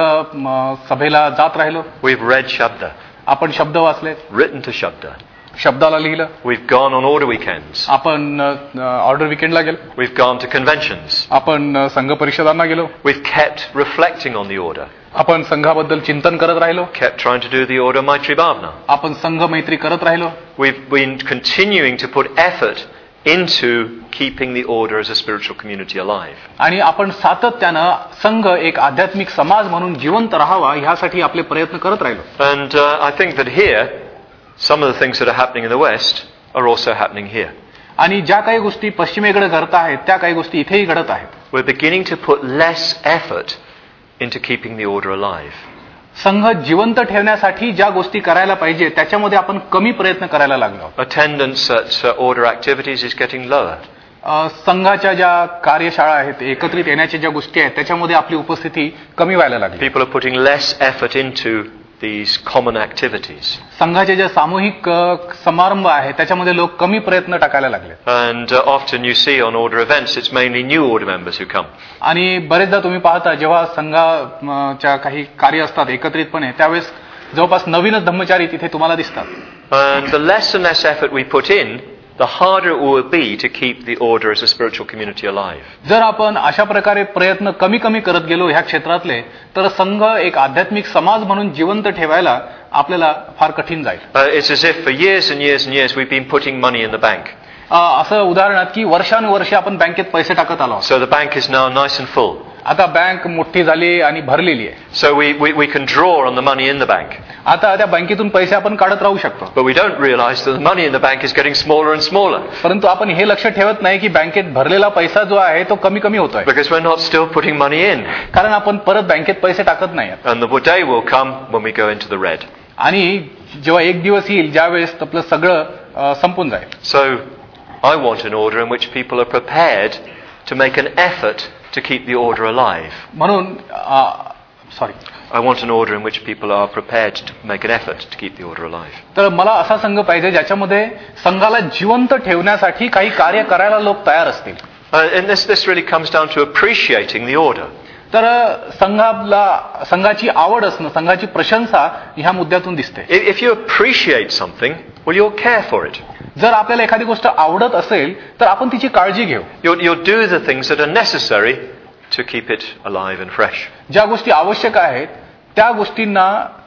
सभेला जात राहिलो. We've read Shabda. आपण शब्द वाचले. Written to Shabda. शब्दाला लिहिलं. We've gone on order weekends. आपण ऑर्डर वीकेंडला गेलो. We've gone to conventions. आपण संघ परिषदांना गेलो. We've kept reflecting on the order. आपण संघाबद्दल चिंतन करत राहिलो. Kept trying to do the order Maitri Bhavna. आपण संघ मैत्री करत राहिलो. We've been continuing to put effort into keeping the order as a spiritual community alive. आणि आपण सातत्यानं संघ एक आध्यात्मिक समाज म्हणून जिवंत राहावा ह्यासाठी आपले प्रयत्न करत राहिलो. And uh, I think that here some of the things that are happening in the West are also happening here. आणि ज्या काही गोष्टी पश्चिमेकडे घडत आहेत त्या काही गोष्टी इथेही घडत आहेत. We're beginning to put less effort into keeping the order alive. संघ जिवंत ठेवण्यासाठी ज्या गोष्टी करायला पाहिजे त्याच्यामध्ये आपण कमी प्रयत्न करायला लागलो. Attendance at uh, order activities is getting lower. संघाच्या ज्या कार्यशाळा आहेत एकत्रित येण्याच्या ज्या गोष्टी आहेत त्याच्यामध्ये आपली उपस्थिती कमी व्हायला लागली. People are putting less effort into these common activities. संघाचे जे सामूहिक समारंभ आहे त्याच्यामध्ये लोक कमी प्रयत्न टाकायला लागले. And uh, often you see on order events it's mainly new order members who come. आणि बरेचदा तुम्ही पाहता जेव्हा संघाच्या काही कार्य असतात एकत्रितपणे त्यावेळेस जवळपास नवीनच धम्मचारी तिथे तुम्हाला दिसतात. And the less and less effort we put in, the harder it will be to keep the order as a spiritual community alive. जर आपण अशा प्रकारे प्रयत्न कमी कमी करत गेलो ह्या क्षेत्रातले, तर संघ एक आध्यात्मिक समाज म्हणून जिवंत ठेवायला आपल्याला फार कठीण जाईल. Uh, it's as if for years and years and years we've been putting money in the bank. असं उदाहरणात की वर्षानुवर्षे आपण बँकेत पैसे टाकत आलो. So the bank is now nice and full. आता बँक मोठी झाली आणि भरलेली आहे. So we, we, we can draw on the money in the bank. आता त्या बँकेतून पैसे आपण काढत राहू शकतो. But we don't realize that the money in the bank is getting smaller and smaller. परंतु आपण हे लक्ष ठेवत नाही की बँकेत भरलेला पैसा जो आहे तो कमी कमी होतोय. Because we're not still putting money in. कारण आपण परत बँकेत पैसे टाकत नाही. And the day will come when we go into the red. आणि जेव्हा एक दिवस येईल ज्यावेळेस आपलं सगळं संपून जाईल. So I want an order in which people are prepared to make an effort to keep the order alive. म्हणून sorry I want an order in which people are prepared to make an effort to keep the order alive. तर मला असा संघ पाहिजे ज्याच्यामध्ये संघाला जिवंत ठेवण्यासाठी काही कार्य करायला लोक तयार असतील. Uh, and this, this really comes down to appreciating the order. तर संघाला संघाची आवड असणं, संघाची प्रशंसा ह्या मुद्द्यातून दिसते. If you appreciate something, well, you'll care for it. जर आपल्याला एखादी गोष्ट आवडत असेल तर आपण तिची काळजी घेऊ. You'll, you'll do the things that are necessary to keep it alive and fresh. ज्या गोष्टी आवश्यक आहेत त्या गोष्टींना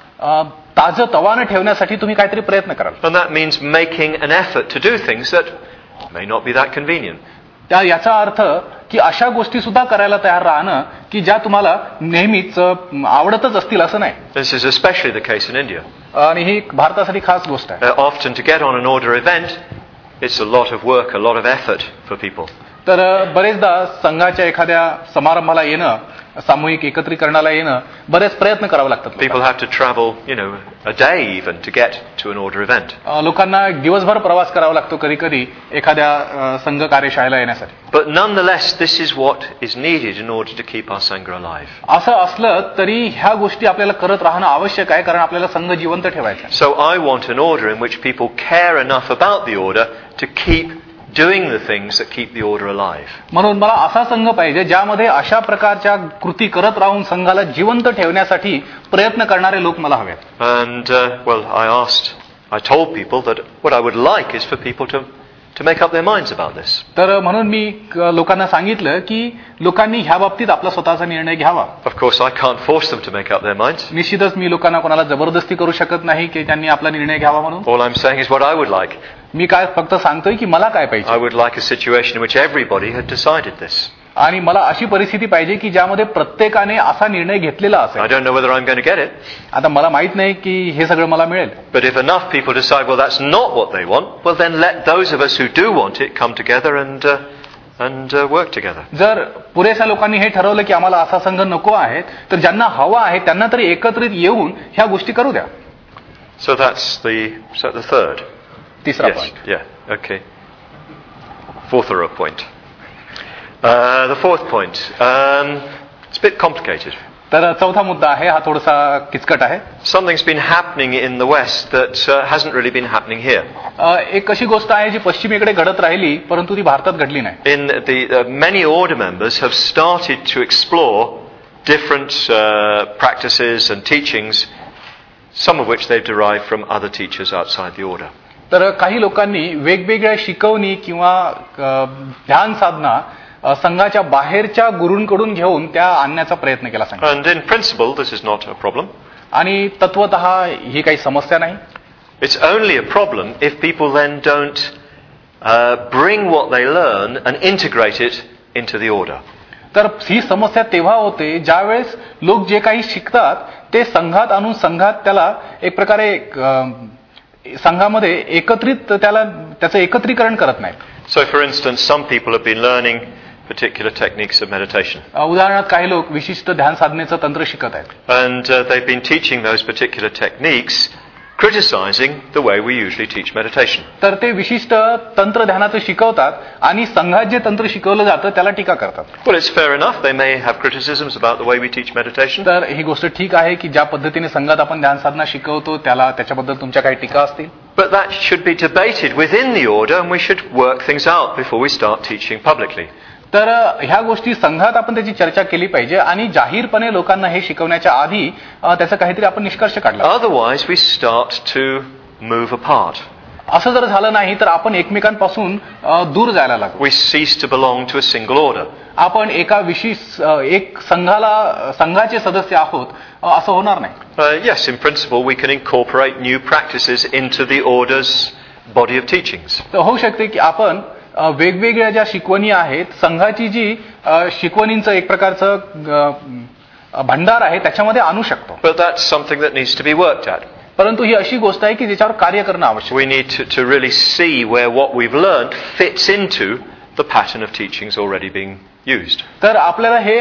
ताजतवानं ठेवण्यासाठी तुम्ही काहीतरी प्रयत्न कराल. And that means making an effort to do things that may not be that convenient. त्या याचा अर्थ की अशा गोष्टी सुद्धा करायला तयार राहणं की ज्या तुम्हाला नेहमीच आवडतच असतील असं नाही. This is especially the case in India. आणि ही भारतासाठी खास गोष्ट आहे. Uh, often to get on an order event, it's a lot of work, a lot of effort for people. तर बरेचदा संघाच्या एखाद्या समारंभाला येणं, सामूहिक एकत्रीकरणाला येणं बरेच प्रयत्न करावे लागतात. People have to travel, you know, a day even to get to an order event. लोकांना दिवसभर प्रवास करावा लागतो कधी कधी एखाद्या संघ कार्यशाळेला येण्यासाठी. But nonetheless, this is what is needed in order to keep our Sangha alive. असं असलं तरी ह्या गोष्टी आपल्याला करत राहणं आवश्यक आहे कारण आपल्याला संघ जिवंत ठेवायचा आहे. So I want an order in which people care enough about the order to keep doing the things that keep the order alive. म्हणून मला असा संघ पाहिजे ज्यामध्ये अशा प्रकारच्या कृती करत राहून संघाला जिवंत ठेवण्यासाठी प्रयत्न करणारे लोक मला हवेत. And uh, well, I asked, I told people that what I would like is for people to to make up their minds about this. तर म्हणून मी लोकांना सांगितलं की लोकांनी ह्या बाबतीत आपला स्वतःचा निर्णय घ्यावा. Of course, I can't force them to make up their minds. निश्चितच मी लोकांना कोणाला जबरदस्ती करू शकत नाही की त्यांनी आपला निर्णय घ्यावा म्हणून. All I'm saying is what I would like. मी काय फक्त सांगतोय की मला काय पाहिजे. I would like a situation in which everybody had decided this. आणि मला अशी परिस्थिती पाहिजे की ज्यामध्ये प्रत्येकाने असा निर्णय घेतलेला I असेल. don't know whether I'm going to get it. आता मला माहित नाही की हे सगळं मला मिळेल. But if enough people decide, well, that's not what they want, well, then let those of us who do want it come together and uh, and uh, work together. जर पुरेशा लोकांनी हे ठरवलं की आम्हाला असा संघ नको आहे तर ज्यांना हवा आहे त्यांना तरी एकत्रित येऊन ह्या गोष्टी करू द्या. So that's the so the third. तिसरा Yes. Point. Yeah. Okay. Fourth or a point. Uh, the fourth point. Um, it's a bit complicated. तर चौथा मुद्दा आहे हा थोडासा किचकट आहे. Something's been happening in the West that uh, hasn't really been happening here. एक अशी गोष्ट आहे जी पश्चिमेकडे घडत राहिली परंतु ती भारतात घडली नाही. In the uh, many order members have started to explore different uh, practices and teachings, some of which they've derived from other teachers outside the order. तर काही लोकांनी वेगवेगळ्या शिकवणी किंवा ध्यान साधना संघाच्या बाहेरच्या गुरूंकडून घेऊन त्या आणण्याचा प्रयत्न केला. And in principle, this is not a problem. आणि तत्वतः ही काही समस्या नाही. It's only a problem if people then don't uh, bring what they learn and integrate it into the order. तर ही समस्या तेव्हा होते ज्यावेळेस लोक जे काही शिकतात ते संघात आणून संघात त्याला एक प्रकारे संघामध्ये एकत्रित त्याला त्याचं एकत्रीकरण करत नाहीत. So for instance, some people have been learning particular techniques of meditation. उदाहरणार्थ काही लोक विशिष्ट ध्यान साधनेचं तंत्र शिकत आहेत. And uh, they've been teaching those particular techniques, criticizing the way we usually teach meditation. तर ते विशिष्ट तंत्र ध्यानाचं शिकवतात आणि संघात जे तंत्र शिकवलं जातं त्याला टीका करतात. Well, it's fair enough. They may have criticisms about the way we teach meditation. तर ही गोष्ट ठीक आहे की ज्या पद्धतीने संघात आपण ध्यान साधना शिकवतो त्याला त्याच्याबद्दल तुमच्या काही टीका असतील. But that should be debated within the order, and we should work things out before we start teaching publicly. तर ह्या गोष्टी संघात आपण त्याची चर्चा केली पाहिजे आणि जाहीरपणे लोकांना हे शिकवण्याच्या आधी त्याचा काहीतरी आपण निष्कर्ष काढला. Otherwise we start to move apart. असं जर झालं नाही तर आपण एकमेकांपासून दूर जायला लागू. We cease to belong to a single order. आपण एका विशिष्ट एक संघाला संघाचे सदस्य आहोत असं होणार नाही. Uh, yes, in principle we can incorporate new practices into the order's body of teachings. तर होऊ शकते की आपण वेगवेगळ्या ज्या शिकवणी आहेत संघाची जी शिकवणींचं एक प्रकारचं भंडार आहे त्याच्यामध्ये आणू शकतो. But that's something that needs to be worked at. परंतु ही अशी गोष्ट आहे की ज्याच्यावर कार्य करणं आवश्यक. We need to, to really see where what we've learned fits into the pattern of teachings already being used. तर आपल्याला हे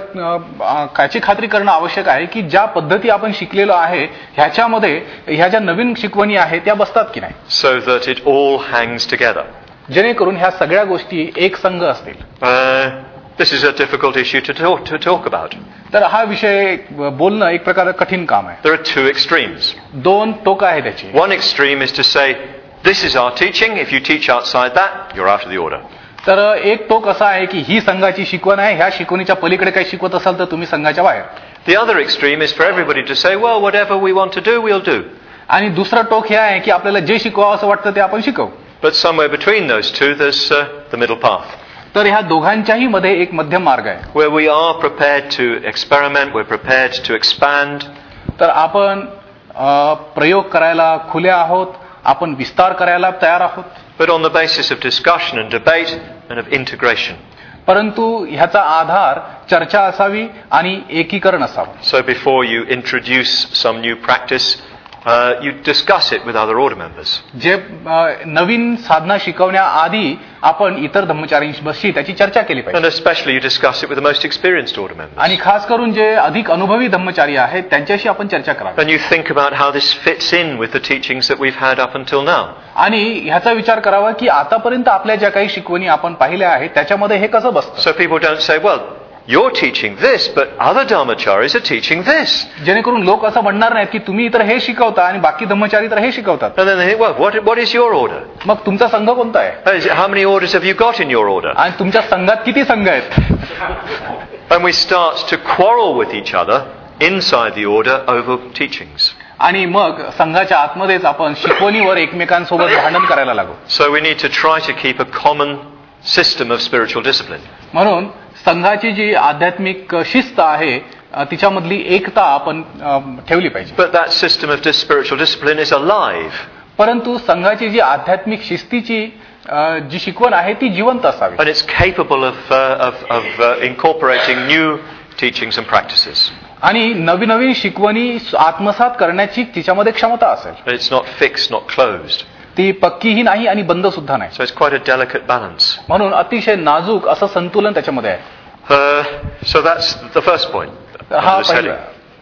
काची खात्री करणं आवश्यक आहे की ज्या पद्धती आपण शिकलेलो आहे ह्याच्यामध्ये ह्या ज्या नवीन शिकवणी आहेत त्या बसतात की नाही. So that it all hangs together. जेणेकरून ह्या सगळ्या गोष्टी एक संघ असतील. Uh, this is a difficult issue to talk, to talk about. तर हा विषय बोलणं एक प्रकार कठीण काम आहे. There are two extremes. दोन टोक आहेत त्याची. One extreme is to say, this is our teaching. If you teach outside that, you're out of the order. तर एक टोक असा आहे की ही संघाची शिकवण आहे, ह्या शिकवणीच्या पलीकडे काही शिकवत असाल तर तुम्ही संघाच्या बाहेर. The other extreme is for everybody to say, well, whatever we want to do, we'll do. आणि दुसरं टोक हे आहे की आपल्याला जे शिकवावं असं वाटतं ते आपण शिकवू. But somewhere between those two, there's uh, the middle path. तर ह्या दोघांच्याही मध्ये एक मध्यम मार्ग आहे. Where we are prepared to experiment, we're prepared to expand. तर आपण प्रयोग करायला खुले आहोत, आपण विस्तार करायला तयार आहोत. But on the basis of discussion and debate and of integration. परंतु ह्याचा आधार चर्चा असावी आणि एकीकरण असावं. So before you introduce some new practice, Uh, you discuss it with other order members. जे नवीन साधना शिकवण्याआधी आपण इतर धम्मचारींशी त्याची चर्चा केली पाहिजे. And especially you discuss it with the most experienced order members. आणि खास करून जे अधिक अनुभवी धम्मचारी आहेत त्यांच्याशी आपण चर्चा करावी. And you think about how this fits in with the teachings that we've had up until now. आणि ह्याचा विचार करावा की आतापर्यंत आपल्या ज्या काही शिकवणी आपण पाहिल्या आहेत त्याच्यामध्ये हे कसं बसतं. So people don't say, well, you're teaching this, but other dharmacharis are teaching this. जेणेकरून लोक असं म्हणणार नाहीत की तुम्ही इतर हे शिकवता आणि बाकी धम्मचारी तर हे शिकवतात. And then they think, well, what, what is your order? मग तुमचा संघ कोणता आहे? How many orders have you got in your order? आणि तुमच्या संघात किती संघ आहेत? And we start to quarrel with each other inside the order over teachings. आणि मग संघाच्या आतमध्येच आपण शिकवणीवर एकमेकांसोबत भांडण करायला लागू. So we need to try to keep a common system of spiritual discipline. म्हणून संघाची जी आध्यात्मिक शिस्त आहे तिच्यामधली एकता आपण ठेवली पाहिजे. But that system of spiritual discipline is alive. परंतु संघाची जी आध्यात्मिक शिस्तीची जी शिकवण आहे ती जिवंत असावी. And it's capable of uh, of, of uh, incorporating new teachings and practices. आणि नवीन नवीन शिकवणी आत्मसात करण्याची तिच्यामध्ये क्षमता असेल. It's not fixed, not closed. ती पक्कीही नाही आणि बंद सुद्धा नाही. So it's quite a delicate balance. म्हणून अतिशय नाजूक असं संतुलन त्याच्यामध्ये आहे. Uh, so that's the first point. हा पहिला.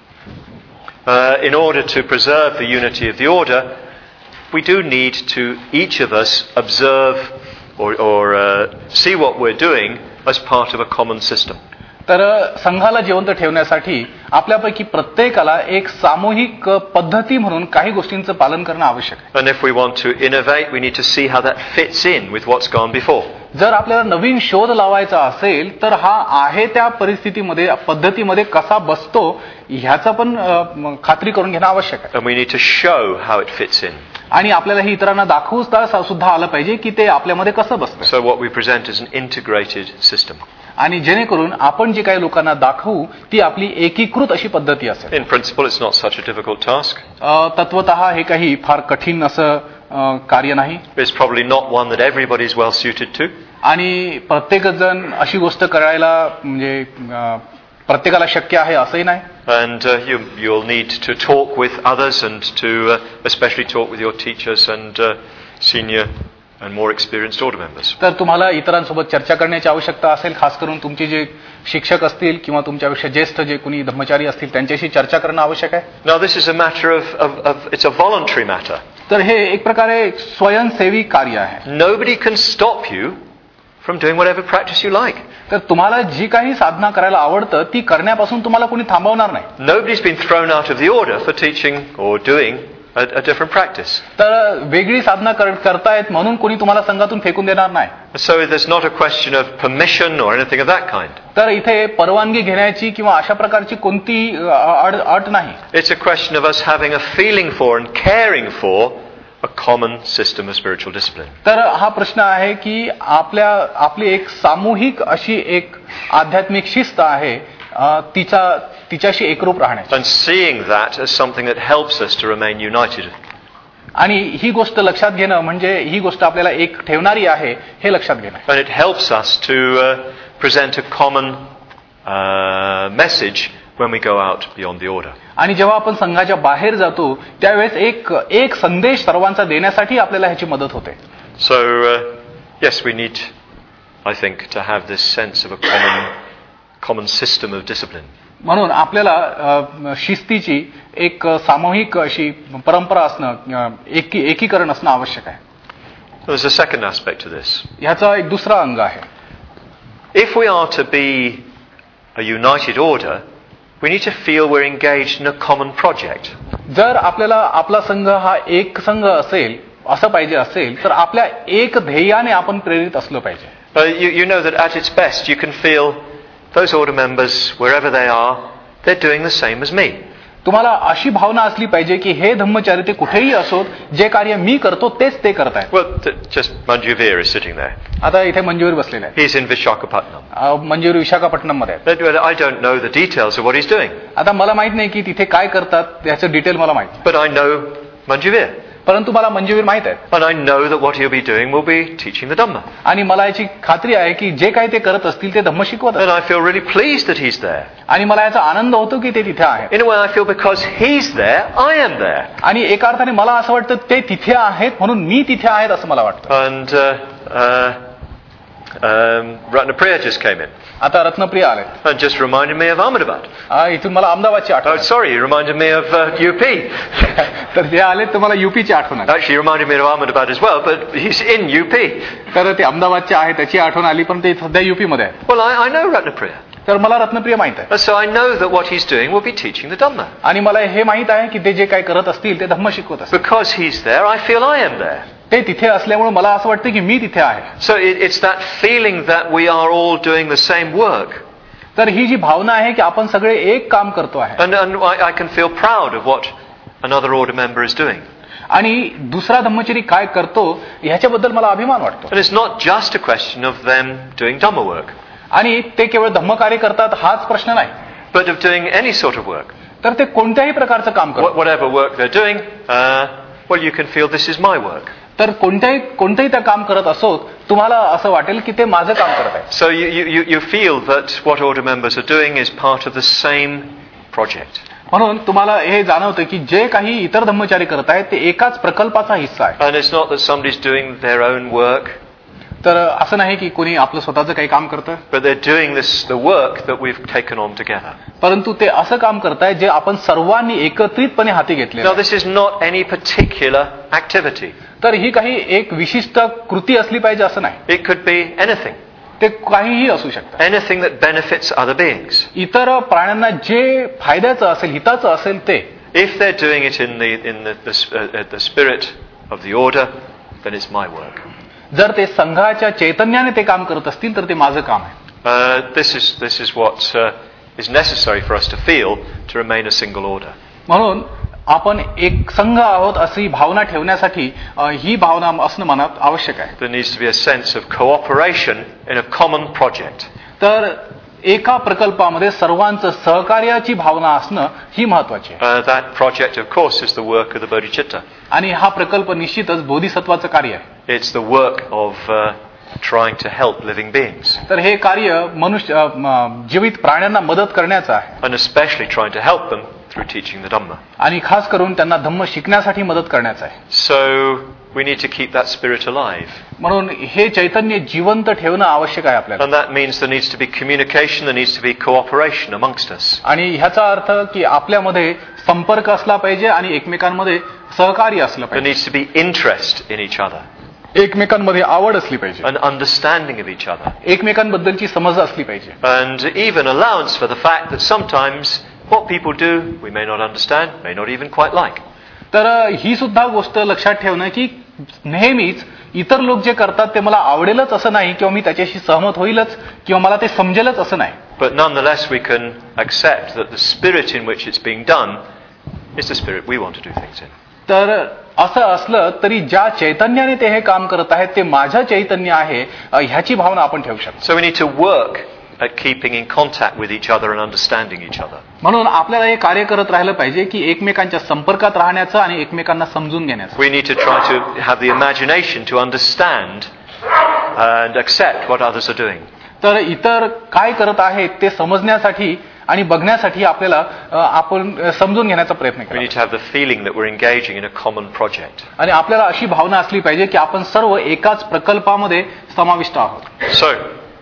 Uh, in order to preserve the unity of the order, we do need to each of us observe or, or uh, see what we're doing as part of a common system. तर संघाला जिवंत ठेवण्यासाठी आपल्यापैकी प्रत्येकाला एक सामूहिक पद्धती म्हणून काही गोष्टींचं पालन करणं आवश्यक आहे. And if we want to innovate, we need to see how that fits in with what's gone before. जर आपल्याला नवीन शोध लावायचा असेल तर हा आहे त्या परिस्थितीमध्ये पद्धतीमध्ये कसा बसतो ह्याचा पण खात्री करून घेणं आवश्यक आहे. And we need to show how it fits in. आणि आपल्याला हे इतरांना दाखवता सुद्धा आलं पाहिजे की ते आपल्यामध्ये कसं बसतं. So what we present is an integrated system. आणि जेणेकरून आपण जे काही लोकांना दाखवू ती आपली एकीकृत अशी पद्धती असेल. In principle, it's not such a difficult task. तत्वतः हे काही फार कठीण असं कार्य नाही. It's probably not one that everybody is well suited to. आणि प्रत्येक जण अशी गोष्ट करायला म्हणजे प्रत्येकाला शक्य आहे असंही नाही. And uh, you, you'll need to talk with others and to uh, especially talk with your teachers and uh, senior and more experienced order members. तर तुम्हाला इतरांसोबत चर्चा करण्याची आवश्यकता असेल, खास करून तुमचे जे शिक्षक असतील किंवा तुमच्यापेक्षा ज्येष्ठ जे कोणी धम्मचारी असतील त्यांच्याशी चर्चा करणं आवश्यक आहे. Now this is a matter of, of, of it's a voluntary matter. तर हे एक प्रकारे स्वयंसेवी कार्य आहे. Nobody can stop you from doing whatever practice you like. तर तुम्हाला जी काही साधना करायला आवडतं ती करण्यापासून तुम्हाला कोणी थांबवणार नाही. Nobody's been thrown out of the order for teaching or doing a, a different practice. तर वेगळी साधना कर- करतायत म्हणून कोणी तुम्हाला संघातून फेकून देणार नाही. So there's not a question of permission or anything of that kind. तर इथे परवानगी घेण्याची किंवा अशा प्रकारची कोणती अ, अड अट नाही. It's a question of us having a feeling for and caring for a common system of spiritual discipline. तर हा प्रश्न आहे की आपल्या आपली एक सामूहिक अशी एक आध्यात्मिक शिस्त आहे अ, तिचा तिच्याशी एकरूप राहण्याची. And seeing that as something that helps us to remain united. आणि ही गोष्ट लक्षात घेणं म्हणजे ही गोष्ट आपल्याला एक ठेवणारी आहे हे लक्षात घेणं. And it helps us to uh, present a common uh, message when we go out beyond the order. आणि जेव्हा आपण संघाच्या बाहेर जातो त्यावेळेस एक एक संदेश सर्वांचा देण्यासाठी आपल्याला ह्याची मदत होते. So, uh, yes, we need, I think, to have this sense of a common, common system of discipline. म्हणून आपल्याला अ, शिस्तीची एक सामूहिक अशी परंपरा असणं अ, एकी एकीकरण असणं आवश्यक आहे. There's a second aspect to this. ह्याचा एक दुसरा अंग आहे. If we are to be a united order, we need to feel we're engaged in a common project. जर आपल्याला आपला संघ हा एक संघ असेल असं पाहिजे असेल तर आपल्या एक ध्येयाने आपण प्रेरित असलो पाहिजे. Uh, you, you know that at its best you can feel those order members, wherever they are, they're doing the same as me. तुम्हाला अशी भावना असली पाहिजे की हे धम्मचारी ते कुठेही असोत जे कार्य मी करतो तेच ते करतायत. Well, th- just Manjuvir is sitting there. आता इथे मंजूर बसलेले आहेत. He's in Vishakhapatnam. अ, मंजूर विशाखापट्टणम मध्ये आहेत. But, well, I don't know the details of what he's doing, आता मला माहित नाही की तिथे काय करतात याचं डिटेल मला माहित नाही. but I know Manjuvir. परंतु मला मंजूर माहित आहे And I know that what he'll be doing will be teaching the Dhamma. आणि मला याची खात्री आहे की जे काही ते करत असतील ते धम्म शिकवत And असतील. I feel really pleased that he's there. आणि मला याचा आनंद होतो की ते तिथे आहेत. In a way I feel because he's there, I am there. आणि एका अर्थाने मला असं वाटतं ते तिथे आहेत म्हणून मी तिथे आहेत असं मला वाटतं. And uh, uh, um, Ratnapriya just came in आता रत्नप्रिय आले and just reminded me of Ahmedabad. आ, इथून मला अहमदाबादची Oh, आठवण आली. sorry, he reminded me of uh, U P. तर जे आले तर मला युपीची आठवण आली. Actually, he reminded me of Ahmedabad as well, but he's in U P. तर ते अहमदाबादचे आहे त्याची आठवण आली पण ते सध्या युपी मध्ये आहे. Well, I, I know Ratnapriya. तर मला रत्नप्रिय माहित आहे And so I know that what he's doing will be teaching the Dhamma. आणि मला हे माहित आहे की ते जे काही करत असतील ते धम्म शिकवत असतील. Because he's there, I feel I am there. ते तिथे असल्यामुळे मला असं वाटतं की मी तिथे आहे. So it, it's that feeling that we are all doing the same work. तर ही जी भावना आहे की आपण सगळे एक काम करतो आहे And, and I, I can feel proud of what another order member is doing. आणि दुसरा धम्मचरी काय करतो ह्याच्याबद्दल मला अभिमान वाटतो. And it's not just a question of them doing Dhamma work, आणि ते केवळ धम्मकार्य करतात हाच प्रश्न नाही but of doing any sort of work. तर ते कोणत्याही प्रकारचं काम Wh- करतात. Whatever work they're doing, uh, well, you can feel this is my work. तर कोणत्याही कोणतंही त्या काम करत असोत तुम्हाला असं वाटेल की ते माझं काम करत आहे. So you, you, you feel that what order members are doing is part of the same project. म्हणून तुम्हाला हे जाणवतं की जे काही इतर धम्मचारी करत आहेत ते एकाच प्रकल्पाचा हिस्सा आहे. And it's not that somebody's doing their own work, तर असं नाही की कोणी आपलं स्वतःचं काही काम करतं but they're doing this the work that we've taken on together. परंतु ते असं काम करतायत जे आपण सर्वांनी एकत्रितपणे हाती घेतले. Now this is not any particular activity. तर ही काही एक विशिष्ट कृती असली पाहिजे असं नाही. It could be anything. ते काहीही असू शकतं. Anything that benefits other beings. इतर प्राण्यांना जे फायद्याचं असेल हिताचं असेल ते If they're doing it in the in the, the, uh, the spirit of the order, then it's my work. जर ते संघाच्या चैतन्याने ते काम करत असतील तर ते माझं काम आहे. Uh, this is this is what uh, is necessary for us to feel to remain a single order. म्हणून आपण एक संघ आहोत अशी भावना ठेवण्यासाठी अ, ही भावना असणं मनात आवश्यक आहे. There needs to be a sense of cooperation in a common project. तर एका प्रकल्पामध्ये सर्वांचं सहकार्याची भावना असणं ही महत्वाची आहे. Uh, that project, of course, is the work of the Bodhicitta. आणि हा प्रकल्प निश्चितच बोधिसत्वाचं कार्य आहे. It's the work of uh, trying to help living beings, तर हे कार्य मनुष्य अ, म, जीवित प्राण्यांना मदत करण्याचं आहे and especially trying to help them through teaching the Dhamma. आणि खास करून त्यांना धम्म शिकण्यासाठी मदत करण्याचं आहे. So we need to keep that spirit alive. म्हणून हे चैतन्य जिवंत ठेवणं आवश्यक आहे आपल्याला. And that means there needs to be communication, there needs to be cooperation amongst us. आणि ह्याचा अर्थ की आपल्यामध्ये संपर्क असला पाहिजे आणि एकमेकांमध्ये सहकार्य असलं There पाहिजे. needs to be interest in each other, एकमेकांमध्ये आवड असली पाहिजे. an understanding of each other, एकमेकांबद्दलची समज असली पाहिजे. and even allowance for the fact that sometimes what people do we may not understand, may not even quite like. तर ही सुद्धा गोष्ट लक्षात ठेवणं की नेहमीच इतर लोक जे करतात ते मला आवडेलच असं नाही किंवा मी त्याच्याशी सहमत होईलच किंवा मला ते समजेलच असं नाही. But nonetheless we can accept that the spirit in which it's being done is the spirit we want to do things in. तर असं असलं तरी ज्या चैतन्याने ते हे काम करत आहेत ते माझं चैतन्य आहे ह्याची भावना आपण ठेवू शकतो. So we need to work at keeping in contact with each other and understanding each other. म्हणून आपल्याला हे कार्य करत राहिलं पाहिजे की एकमेकांच्या संपर्कात राहण्याचं आणि एकमेकांना समजून घेण्याचं. We need to try to have the imagination to understand and accept what others are doing. तर इतर काय करत आहेत ते समजण्यासाठी आणि बघण्यासाठी आपल्याला आपण समजून घेण्याचा प्रयत्न We करावा. need to have the feeling that we're engaging in a common project. आणि आपल्याला अशी भावना असली पाहिजे की आपण सर्व एकाच प्रकल्पामध्ये समाविष्ट आहोत. So,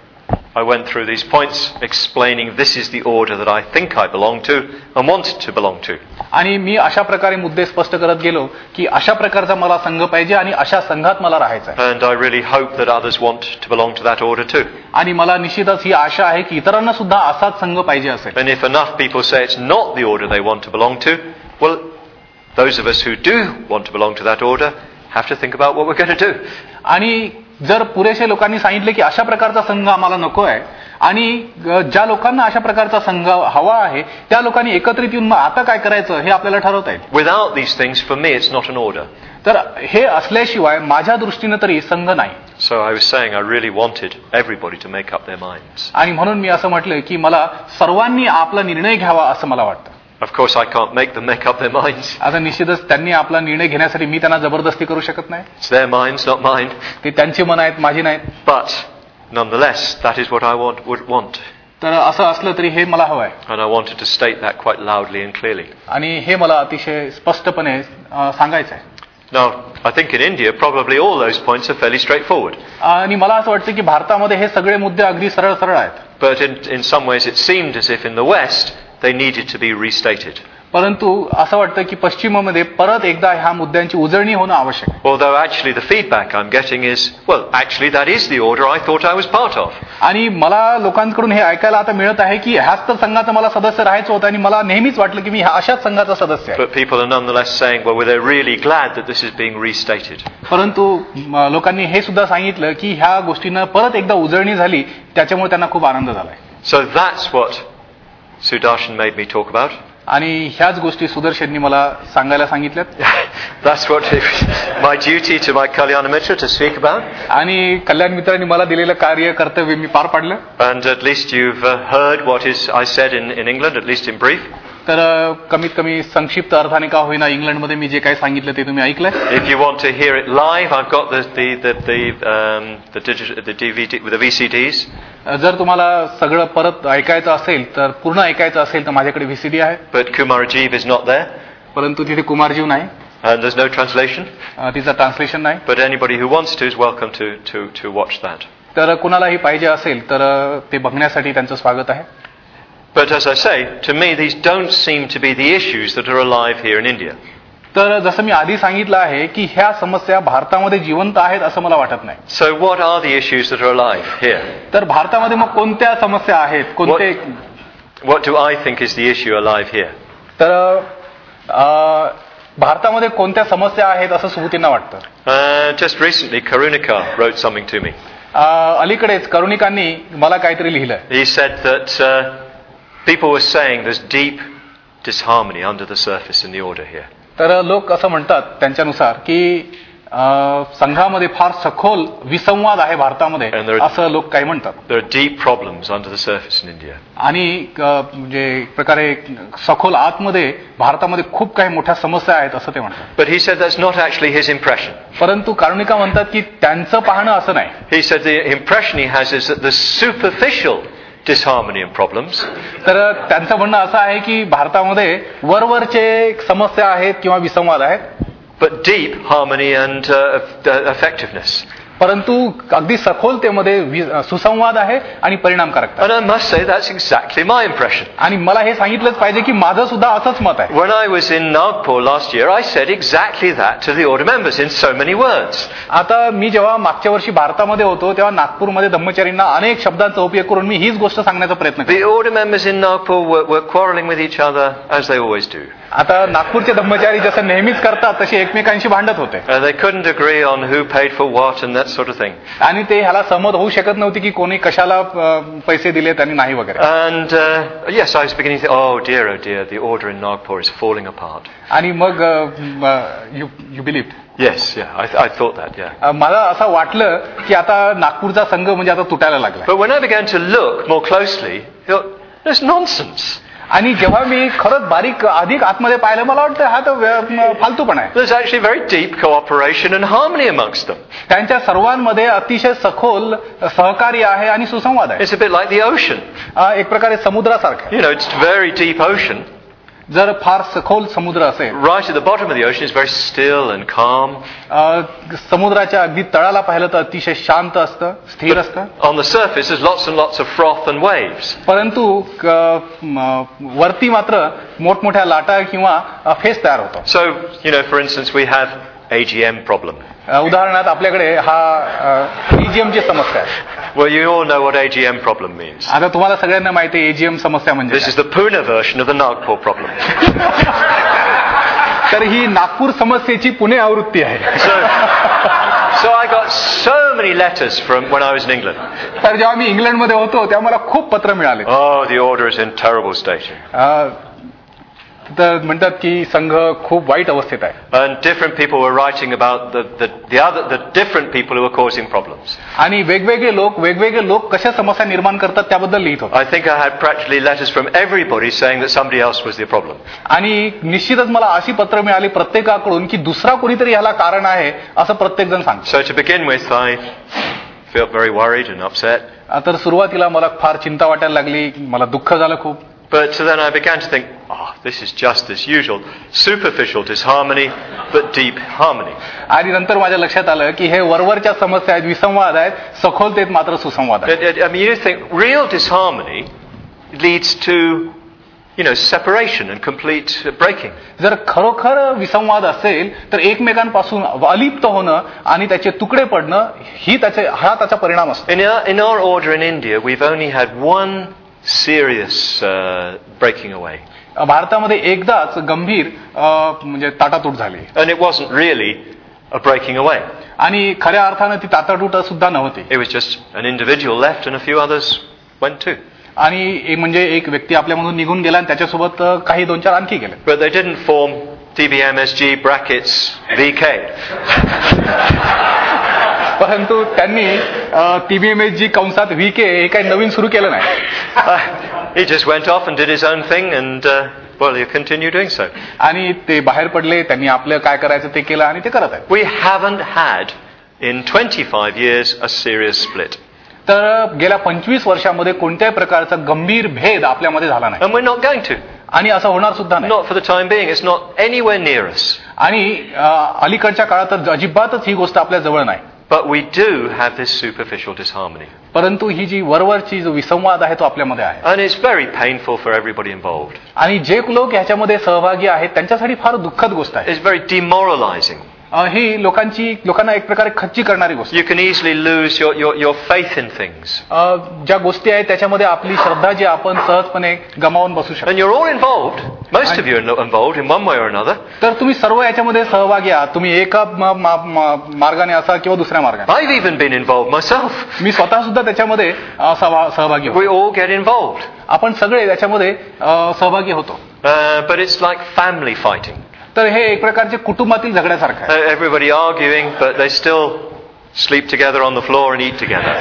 I went through these points explaining this is the order that I think I belong to and want to belong to. आणि मी अशा प्रकारे मुद्दे स्पष्ट करत गेलो की अशा प्रकारचा मला संघ पाहिजे आणि अशा संघात मला राहायचं आहे. And I really hope that others want to belong to that order too. आणि मला निश्चितच ही आशा आहे की इतरांना सुद्धा असाच संघ पाहिजे असेल. And if enough people say it's not the order they want to belong to, well, those of us who do want to belong to that order have to think about what we're going to do. आणि जर पुरेशा लोकांनी सांगितले की अशा प्रकारचा संघ आम्हाला नको आहे आणि ज्या लोकांना अशा प्रकारचा संघ हवा आहे त्या लोकांनी एकत्रित येऊन मग आता काय करायचं हे आपल्याला ठरवता येईल. Without these things, for me, it's not an order. तर हे असल्याशिवाय माझ्या दृष्टीने तरी संघ नाही. So I was saying I really wanted everybody to make up their minds. आणि म्हणून मी असं म्हटलं की मला सर्वांनी आपला निर्णय घ्यावा असं मला वाटतं. Of course, I can't make them make up their minds. आता निश्चितच त्यांनी आपला निर्णय घेण्यासाठी मी त्यांना जबरदस्ती करू शकत नाही. It's their minds, not mine. ते त्यांची मन आहेत, माझी नाहीत. But nonetheless, that is what I want, would want. तर असं असलं तरी हे मला हवं आहे. And I wanted to state that quite loudly and clearly. आणि हे मला अतिशय स्पष्टपणे सांगायचं आहे. Now, I think in India, probably all those points are fairly straightforward. आणि मला असं वाटतं की भारतामध्ये हे सगळे मुद्दे अगदी सरळ सरळ आहेत. But in, in some ways, it seemed as if in the West, they needed to be restated. परंतु असं वाटतं की पश्चिमेमध्ये परत एकदा ह्या मुद्द्यांची उजळणी होणं आवश्यक आहे. Although actually the feedback I'm getting is, well, actually that is the order I thought I was part of. आणि मला लोकांकडून हे ऐकायला आता मिळत आहे की ह्याच तर संघाचं मला सदस्य राहायचं होतं आणि मला नेहमीच वाटलं की मी ह्या अशाच संघाचा सदस्य आहे. But people are nonetheless saying, well, they're really glad that this is being restated. परंतु लोकांनी हे सुद्धा सांगितलं की ह्या गोष्टींना परत एकदा उजळणी झाली त्याच्यामुळे त्यांना खूप आनंद झालाय. So that's what Sudarshan made me talk about. आणि ह्याच गोष्टी सुदर्शननी मला सांगायला सांगितल्यात. That's what it was my duty to my Kalyana Mitra to speak about. आणि कल्याण मित्रांनी मला दिलेलं कार्य कर्तव्य मी पार पाडलं. And at least you've uh, heard what is I said in, in England, at least in brief. तर कमीत कमी संक्षिप्त अर्थाने का होईना इंग्लंडमध्ये मी जे काही सांगितलं ते तुम्ही ऐकलंय. If you want to hear it live, I've got the the the the um, the digital the D V D with the V C Ds. जर तुम्हाला सगळं परत ऐकायचं असेल तर पूर्ण ऐकायचं असेल तर माझ्याकडे व्हीसीडी आहे. But Kumarajiv is not there. परंतु तिथे कुमारजीव नाही. And there's no translation. तिचं ट्रान्सलेशन नाही. But anybody who wants to is welcome to to to watch that. तर कुणालाही पाहिजे असेल तर ते बघण्यासाठी त्यांचं स्वागत आहे. But as I say, to me these don't seem to be the issues that are alive here in India. तर जसं मी आधी सांगितलं आहे की ह्या समस्या भारतामध्ये जिवंत आहेत असं मला वाटत नाही. So what are the issues that are alive here? तर भारतामध्ये मग कोणत्या समस्या आहेत? कोणते What, what do I think is the issue alive here? तर भारतामध्ये कोणत्या समस्या आहेत असं सुबुतींना वाटतं? Uh, just recently, Karunika wrote something to me. अलीकडेच करुणिकांनी मला काहीतरी लिहिलंय. He said that uh, people were saying there's deep disharmony under the surface in the order here. तर लोक असं म्हणतात त्यांच्यानुसार की संघामध्ये फार सखोल विसंवाद आहे भारतामध्ये असं लोक काही म्हणतात. There are deep problems under the surface in India. आणि म्हणजे एक प्रकारे सखोल आतमध्ये भारतामध्ये खूप काही मोठ्या समस्या आहेत असं ते म्हणतात. But he said that's not actually his impression. परंतु कारुणिका म्हणतात की त्यांचं पाहणं असं नाही. He said the impression he has is that the superficial disharmony and problems. तर त्यांचं म्हणणं असं आहे की भारतामध्ये वरवरचे समस्या आहेत किंवा विसंवाद आहेत. But deep harmony and uh, effectiveness. परंतु अगदी सखोलतेमध्ये सुसंवाद आहे आणि परिणामकारकता. And I must say that's exactly my impression. आणि मला हे सांगितलंच पाहिजे की माझं सुद्धा असंच मत आहे. When I was in Nagpur last year, I said exactly that to the order members in so many words. आता मी जेव्हा मागच्या वर्षी भारतामध्ये होतो तेव्हा नागपूरमध्ये धम्मचारींना अनेक शब्दांचा उपयोग करून मी हीच गोष्ट सांगण्याचा प्रयत्न केला. The order members in Nagpur were, were quarreling with each other as they always do. आता नागपूरचे धम्मचारी जसं नेहमीच करतात तसे एकमेकांशी भांडत होते. Uh, they couldn't agree on who paid for what and that sort of thing. आणि ते ह्याला सहमत होऊ शकत नव्हती की कोणी कशाला अ, पैसे दिलेत आणि नाही वगैरे. And uh, yes, I was beginning to think, oh dear, oh dear, the order in Nagpur is falling apart. आणि मग you you believed. Yes, yeah, I, th- I thought that, yeah. मला असं वाटलं की आता नागपूरचा संघ म्हणजे आता तुटायला लागला. But when I began to look more closely, I thought, that's nonsense. आणि जेव्हा मी खरंच बारीक अधिक आतमध्ये पाहिलं मला वाटतं हा तर व्य- फालतूपणा आहे. There's actually very deep cooperation and harmony amongst them. त्यांच्या सर्वांमध्ये अतिशय सखोल सहकार्य आहे आणि सुसंवाद आहे. It's a bit like the ocean. अ, एक प्रकारे समुद्रासारखं. You know, it's a very deep ocean. जर फार सखोल समुद्र असेल, Right at the bottom of the ocean is very still and calm. अ, समुद्राच्या अगदी तळाला पाहिलं तर अतिशय शांत असतं, स्थिर असतं. On the surface, there's lots and lots of froth and waves. परंतु क- म, वरती मात्र मोठमोठ्या लाटा किंवा अ, फेस तयार होतो. So, you know, for instance, we have A G M problem. अ, उदाहरणार्थ आपल्याकडे हा एजीएमची समस्या आहे. Well, you all know what A G M problem means. आता तुम्हाला सगळ्यांना माहिती आहे एजीएम समस्या म्हणजे This is the Pune version of the Nagpur problem. काय. तर ही नागपूर समस्येची पुणे आवृत्ती आहे. So, so I got so many letters from when I was in England. तर जेव्हा मी इंग्लंडमध्ये होतो तेव्हा मला खूप पत्र मिळाले. Oh, the order is in terrible state. अ, तर म्हणतात की संघ खूप वाईट अवस्थेत आहे. And different people were writing about the, the, the other, the different people who were causing problems. आणि वेगवेगळे लोक वेगवेगळे लोक कशा समस्या निर्माण करतात त्याबद्दल लिहित होते. I think I had practically letters from everybody saying that somebody else was the problem. आणि निश्चितच मला अशी पत्र मिळाली प्रत्येकाकडून की दुसरा कोणीतरी ह्याला कारण आहे असं प्रत्येक जण सांगतो. So to begin with, I felt very worried and upset. तर सुरुवातीला मला फार चिंता वाटायला लागली, मला दुःख झालं खूप. But then I began to think, oh, this is just as usual. Superficial disharmony, but deep harmony. आणि नंतर माझ्या लक्षात आलं की हे वरवरच्या समस्या आहेत, विसंवाद आहेत, सखोलतेत मात्र सुसंवाद आहे. It- it- I mean, you think real disharmony leads to, you know, separation and complete breaking. जर खरोखर विसंवाद असेल तर एकमेकांपासून अलिप्त होणं आणि त्याचे तुकडे पडणं ही त्याचे हा त्याचा परिणाम असतो. In our, in our order in India, we've only had one serious uh, breaking away. भारतामध्ये एकदाच गंभीर अ, म्हणजे ताटातूट झाली And it wasn't really a breaking away. आणि खऱ्या अर्थानं ती ताटातूट सुद्धा नव्हती. It was just an individual left and a few others went too. आणि ए- म्हणजे एक व्यक्ती आपल्यामधून निघून गेला आणि त्याच्यासोबत अ, काही दोन चार आणखी गेले. But they didn't form T B M S G brackets V K. परंतु त्यांनी टीबीएमएसजी कंसात व्ही के हे काही नवीन सुरू केलं नाही. Uh, he just went off and did his own thing and, uh, well, he'll continue doing so. आणि ते बाहेर पडले, त्यांनी आपलं काय करायचं ते केलं आणि ते करत आहेत. We haven't had in twenty-five years a serious split. तर गेल्या पंचवीस वर्षामध्ये कोणत्याही प्रकारचा गंभीर भेद आपल्यामध्ये झाला नाही And we're not going to. आणि असं होणार सुद्धा नाही. Not for the time being. It's not anywhere near us. आणि अ, अलीकडच्या काळात तर अजिबातच ही गोष्ट आपल्या जवळ नाही. But we do have this superficial disharmony. परंतु ही जी वरवरची जो विसंवाद आहे तो आपल्यामध्ये आहे. And it's very painful for everybody involved. आणि जे लोक ह्याच्यामध्ये सहभागी आहेत त्यांच्यासाठी फार दुःखद गोष्ट आहे. It's very demoralizing. अ, ही लोकांची लोकांना एक प्रकारे खच्ची करणारी गोष्ट. You can easily lose your, your, your faith in things. अ, ज्या गोष्टी आहेत त्याच्यामध्ये आपली श्रद्धा जी आपण सहजपणे गमावून बसू शकतो. And you're all involved. Most of you are involved in one way or another. तर तुम्ही सर्व याच्यामध्ये सहभागी आहात. तुम्ही एका म- म- म- मार्गाने असा किंवा दुसऱ्या मार्गाने. I've even been involved myself. मी स्वतः सुद्धा त्याच्यामध्ये अ, सहभा- सहभागी होतो. We all get involved. आपण सगळे त्याच्यामध्ये अ, सहभागी होतो. Uh, but it's like family fighting. तर हे एक प्रकारचे कुटुंबातील झगड्यासारखं आहे. Uh, everybody arguing, but they still sleep together on the floor and eat together.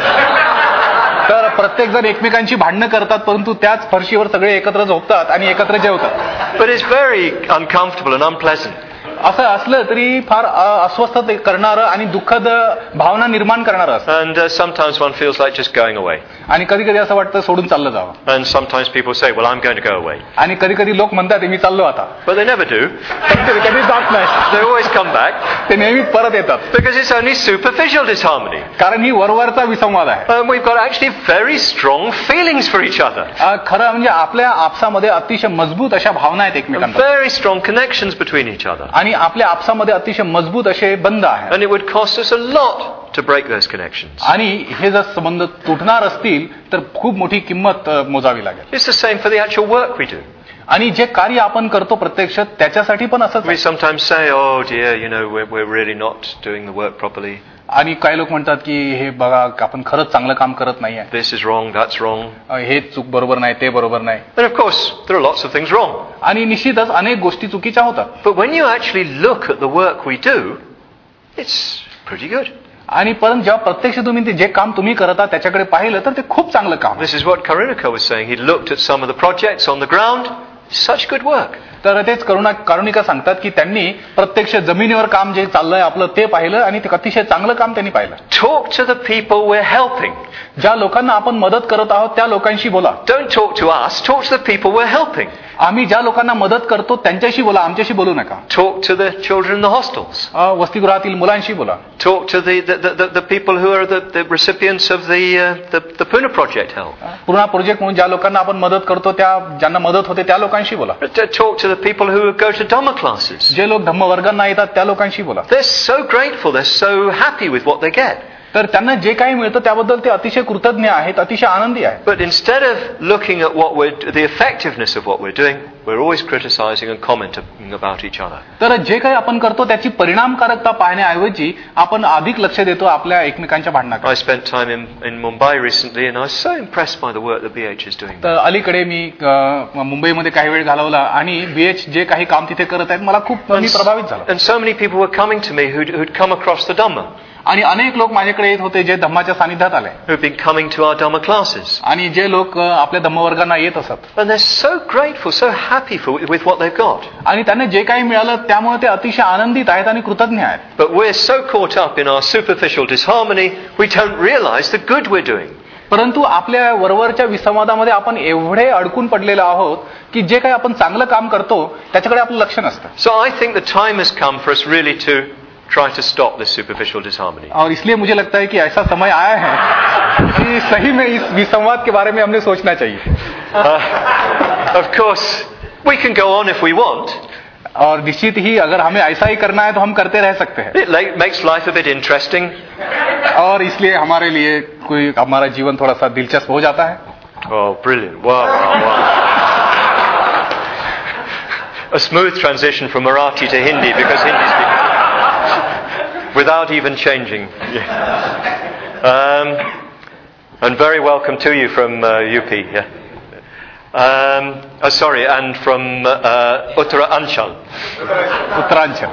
तर प्रत्येक जण एकमेकांची भांडणं करतात परंतु त्याच फरशीवर सगळे एकत्र झोपतात आणि एकत्र जेवतात. But it's very uncomfortable and unpleasant. असं असलं तरी फार अ, अस्वस्थ ते करणारं आणि दुःखद भावना निर्माण करणारं असतं. And uh, sometimes one feels like just going away. आणि कधी कधी असं वाटतं सोडून चाललं जावं. And sometimes people say, well, I'm going to go away. आणि कधी कधी लोक म्हणतात मी चाललो आता, But they never do. पण ते कधी जात नाही. They always come back ते नेहमी परत येतात. because it's only superficial disharmony. कारण ही वरवरचा विसंवाद आहे. And we've got actually very strong feelings for each other. अ, खरं म्हणजे आपल्या आपसामध्ये अतिशय मजबूत अशा भावना आहेत And एकमेकांना very strong connections between each other. आणि आपल्या आपसामध्ये अतिशय मजबूत असे बंध आहेत. And it would cost us a lot to break those connections. आणि हे जर संबंध तुटणार असतील तर खूप मोठी किंमत अ, मोजावी लागेल. It's the same for the actual work we do. आणि जे कार्य आपण करतो प्रत्यक्ष त्याच्यासाठी पण असंच We आहे. sometimes say, oh dear, you know, we're, we're really not doing the work properly. आणि काही लोक म्हणतात की हे बघा आपण खरंच चांगलं काम करत नाहीये, This is wrong, that's wrong. हे चूक बरोबर नाही, ते बरोबर नाही. And of course, there are lots of things wrong. आणि निश्चितच अनेक गोष्टी चुकीच्या होतात. But when you actually look at the work we do, it's pretty good. आणि परंतु जेव्हा प्रत्यक्ष तुम्ही ते जे काम तुम्ही करता त्याच्याकडे पाहिलं तर ते खूप चांगलं काम आहे. This is what Karunika was saying. He looked at some of the projects on the ground. Such good work. तर तेच करुणा कारुणिका सांगतात की त्यांनी प्रत्यक्ष जमिनीवर काम जे चाललंय आपलं ते पाहिलं आणि ते अतिशय चांगलं काम त्यांनी पाहिलं. Talk to the people we're helping. ज्या लोकांना आपण मदत करत आहोत त्या लोकांशी बोला. Don't talk to us, talk to the people we're helping. आम्ही ज्या लोकांना मदत करतो त्यांच्याशी बोला, आमच्याशी बोलू नका. Talk to the children in the hostels. अ, वसतिगृहातील मुलांशी बोला. Talk to the, the, the, the people who are the, the recipients of the, uh, the, the Pune Project help. पूर्ण प्रोजेक्ट म्हणून ज्या लोकांना आपण मदत करतो त्या ज्यांना मदत होते त्या लोकांशी बोला. Talk to the people who go to Dhamma classes. जे लोक धम्म वर्गांना येतात त्या लोकांशी बोला. They're so grateful, they're so happy with what they get. तर त्यांना जे काही मिळतं त्याबद्दल ते अतिशय कृतज्ञ आहेत, अतिशय आनंदी आहेत. But instead of looking at what we're, the effectiveness of what we're doing, we're always criticizing and commenting about each other. तर जे काही आपण करतो त्याची परिणामकारकता पाहण्याऐवजी आपण अधिक लक्ष देतो आपल्या एकमेकांच्या भांडणाकडे. I spent time in, in Mumbai recently and I was so impressed by the work that B H is doing. तर अलीकडे मी अ, मुंबईमध्ये काही वेळ घालवला आणि बीएच जे काही काम तिथे करत आहेत मला खूप मी प्रभावित झालो. And so many people were coming to me who'd, who'd come across the Dhamma. आणि अनेक लोक माझ्याकडे येत होते जे धम्माच्या सानिध्यात आले who've been coming to our Dhamma classes. आणि जे लोक आपल्या धम्मवर्गांना येत असत And they're so grateful, so happy for, with what they've got. आणि त्यांना जे काही मिळालं त्यामुळे ते अतिशय आनंदित आहेत आणि कृतज्ञ आहेत. But we're so caught up in our superficial disharmony, we don't realize the good we're doing. परंतु आपल्या वरवरच्या विसंवादामध्ये आपण एवढे अडकून पडलेलो आहोत की जे काही आपण चांगलं काम करतो त्याच्याकडे आपलं लक्ष नसतं. So I think the time has come for us really to try to stop this superficial disharmony. और इसलिए मुझे लगता है कि ऐसा समय आया है कि सही में इस विसंवाद के बारे में हमने सोचना चाहिए. Uh, of course, we can go on if we want. और निश्चित ही अगर हमें ऐसा ही करना है तो हम करते रह सकते हैं. It like, makes life a bit interesting. और इसलिए हमारे लिए कोई हमारा जीवन थोड़ा सा दिलचस्प हो जाता है. Oh, brilliant. Wow, wow, wow. A smooth transition from Marathi to Hindi because Hindi speaking. Without even changing. Yeah. Um, and very welcome to you from uh, U P. Yeah. Um, oh, sorry, and from uh, Uttaranchal. Uttaranchal.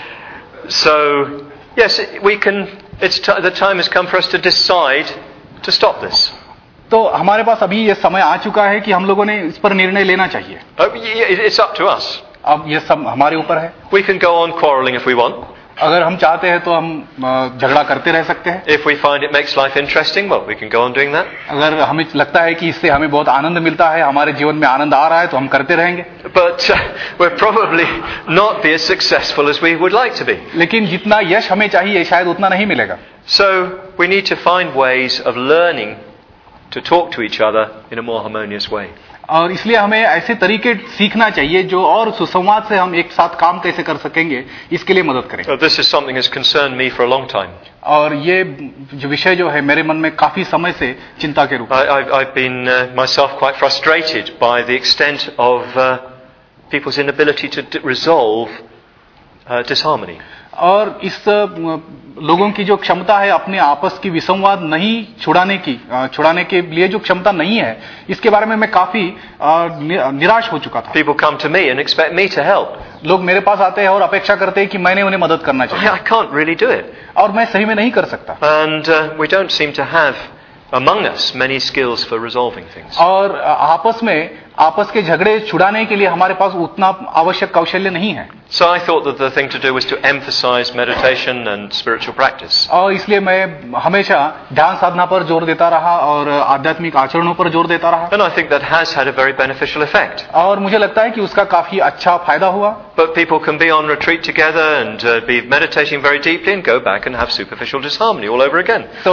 So, yes, we can. It's t- the time has come for us to decide to stop this. तो हमारे pass अभी ये समय आ चुका है कि हम लोगों ने इस पर निर्णय लेना चाहिए. Oh, yeah, it's up to us. अब ये सब हमारे ऊपर है. We can go on quarrelling if we want. अगर हम चाहते हैं तो हम झगड़ा करते रह सकते हैं. If we find it makes life interesting, well, we can go on doing that. अगर हमें लगता है कि इससे हमें बहुत आनंद मिलता है, हमारे जीवन में आनंद आ रहा है, तो हम करते रहेंगे. But uh, we'll probably not be as successful as we would like to be. लेकिन जितना यश हमें चाहिए शायद उतना नहीं मिलेगा. So we need to find ways of learning to talk to each other in a more harmonious way. और इसलिए हमें ऐसे तरीके सीखना चाहिए जो और सुसंवाद से हम एक साथ काम कैसे कर सकेंगे इसके लिए मदद करें. So this is something that's concerned me for a long time. और ये जो विषय जो है मेरे मन में काफी समय से चिंता के रूप में. I, I've, I've been uh, myself quite frustrated by the extent of uh, people's inability to d- resolve uh, disharmony. और इस लोगों की जो क्षमता है अपने आपस की विसंवाद नहीं छुड़ाने की छुड़ाने के लिए जो क्षमता नहीं है इसके बारे में मैं काफी निराश हो चुका था. People come to me and expect me to help. लोग मेरे पास आते हैं और अपेक्षा करते हैं कि मैंने उन्हें मदद करना चाहिए. I can't really do it. और मैं सही में नहीं कर सकता. And uh, we don't seem to have among us many skills for resolving things. और आपस में आपस के झगड़े छुड़ाने के लिए हमारे पास उतना आवश्यक कौशल्य नहीं है. So I thought that the thing to do was to emphasize meditation and spiritual practice. और इसलिए मैं हमेशा ध्यान साधना पर जोर देता रहा और आध्यात्मिक आचरणों पर जोर देता रहा. And I think that has had a very beneficial effect. और मुझे लगता है कि उसका काफी अच्छा फायदा हुआ. But people can be on retreat together and uh, be meditating very deeply and go back and have superficial disharmony all over again. तो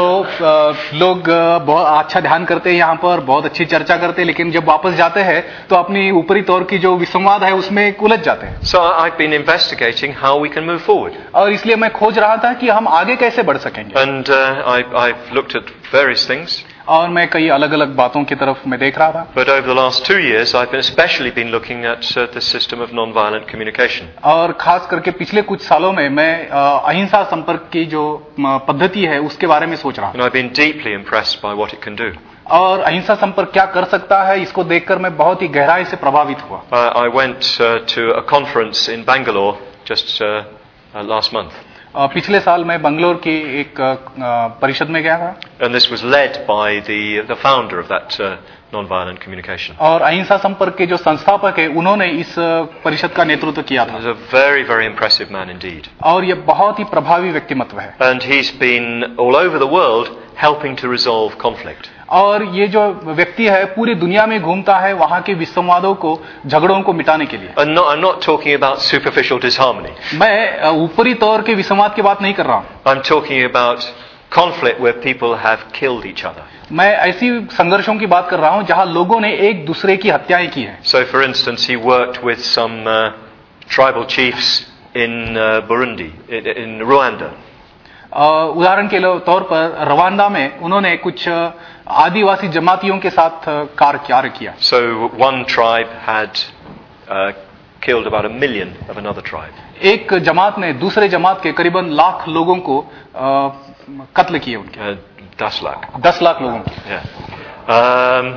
लोग बहुत अच्छा ध्यान करते हैं यहाँ पर, बहुत अच्छी चर्चा करते हैं, लेकिन जब वापस जाते हैं तो अपनी ऊपरी तौर की जो विसंवाद है उसमें उलझ जाते हैं. So I've been investigating how we can move forward. और इसलिए मैं खोज रहा था कि हम आगे कैसे बढ़ सकेंगे. And uh, I, I've looked at various things. और मैं कई अलग अलग बातों की तरफ मैं देख रहा था. But over the last two years, I've been especially been looking at uh, the system of non-violent communication. और खास करके पिछले कुछ सालों में मैं अ, अहिंसा संपर्क की जो अ, पद्धति है उसके बारे में सोच रहा हूँ. And I've been deeply impressed by what it can do. और अहिंसा संपर्क क्या कर सकता है इसको देखकर मैं बहुत ही गहराई से प्रभावित हुआ. Uh, I went uh, to a conference in Bangalore just uh, uh, last month. अ, पिछले साल मैं बंगलोर की एक अ, अ, परिषद में गया था. And this was led by the, the founder of that uh, non-violent communication. और अहिंसा संपर्क के जो संस्थापक है उन्होंने इस अ, परिषद का नेतृत्व किया था. He's a very, very impressive man indeed. और ये बहुत ही प्रभावी व्यक्तिमत्व है. And he's been all over the world helping to resolve conflict. और ये जो व्यक्ति है पूरी दुनिया में घूमता है वहाँ के विसंवादों को झगड़ों को मिटाने के लिए. And not, I'm not talking about superficial disharmony. मैं अ, ऊपरी तौर के विसंवाद की बात नहीं कर रहा हूँ. I'm talking about conflict where people have killed each other. मैं ऐसी संघर्षों की बात कर रहा हूँ जहाँ लोगों ने एक दूसरे की हत्याएं की हैं. So, for instance, he worked with some uh, tribal chiefs in uh, Burundi, in, in Rwanda. अ, उदाहरण के लो- तौर पर रवांडा में उन्होंने कुछ अ, आदिवासी जमातियों के साथ अ, कार्य कार्य किया. So, one tribe had uh, killed about a million of another tribe. एक जमात ने दूसरे जमात के करीबन लाख लोगों को अ, कत्ल किए उनके. Uh, das lakh. दस लाख लोगों को. Yeah. Um,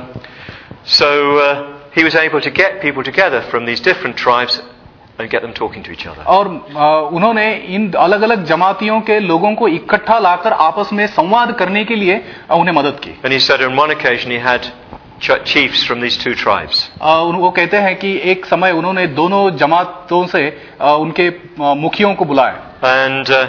so uh, he was able to get people together from these different tribes and get them talking to each other. और अ, उन्होंने इन अलग अलग जमातियों के लोगों को इकट्ठा लाकर आपस में संवाद करने के लिए अ, उन्हें मदद की. And he said on one occasion he had ch- chiefs from these two tribes. अ, उन- वो कहते हैं कि एक समय उन्होंने दोनों जमातों से अ, उनके अ, मुखियों को बुलाया. And uh,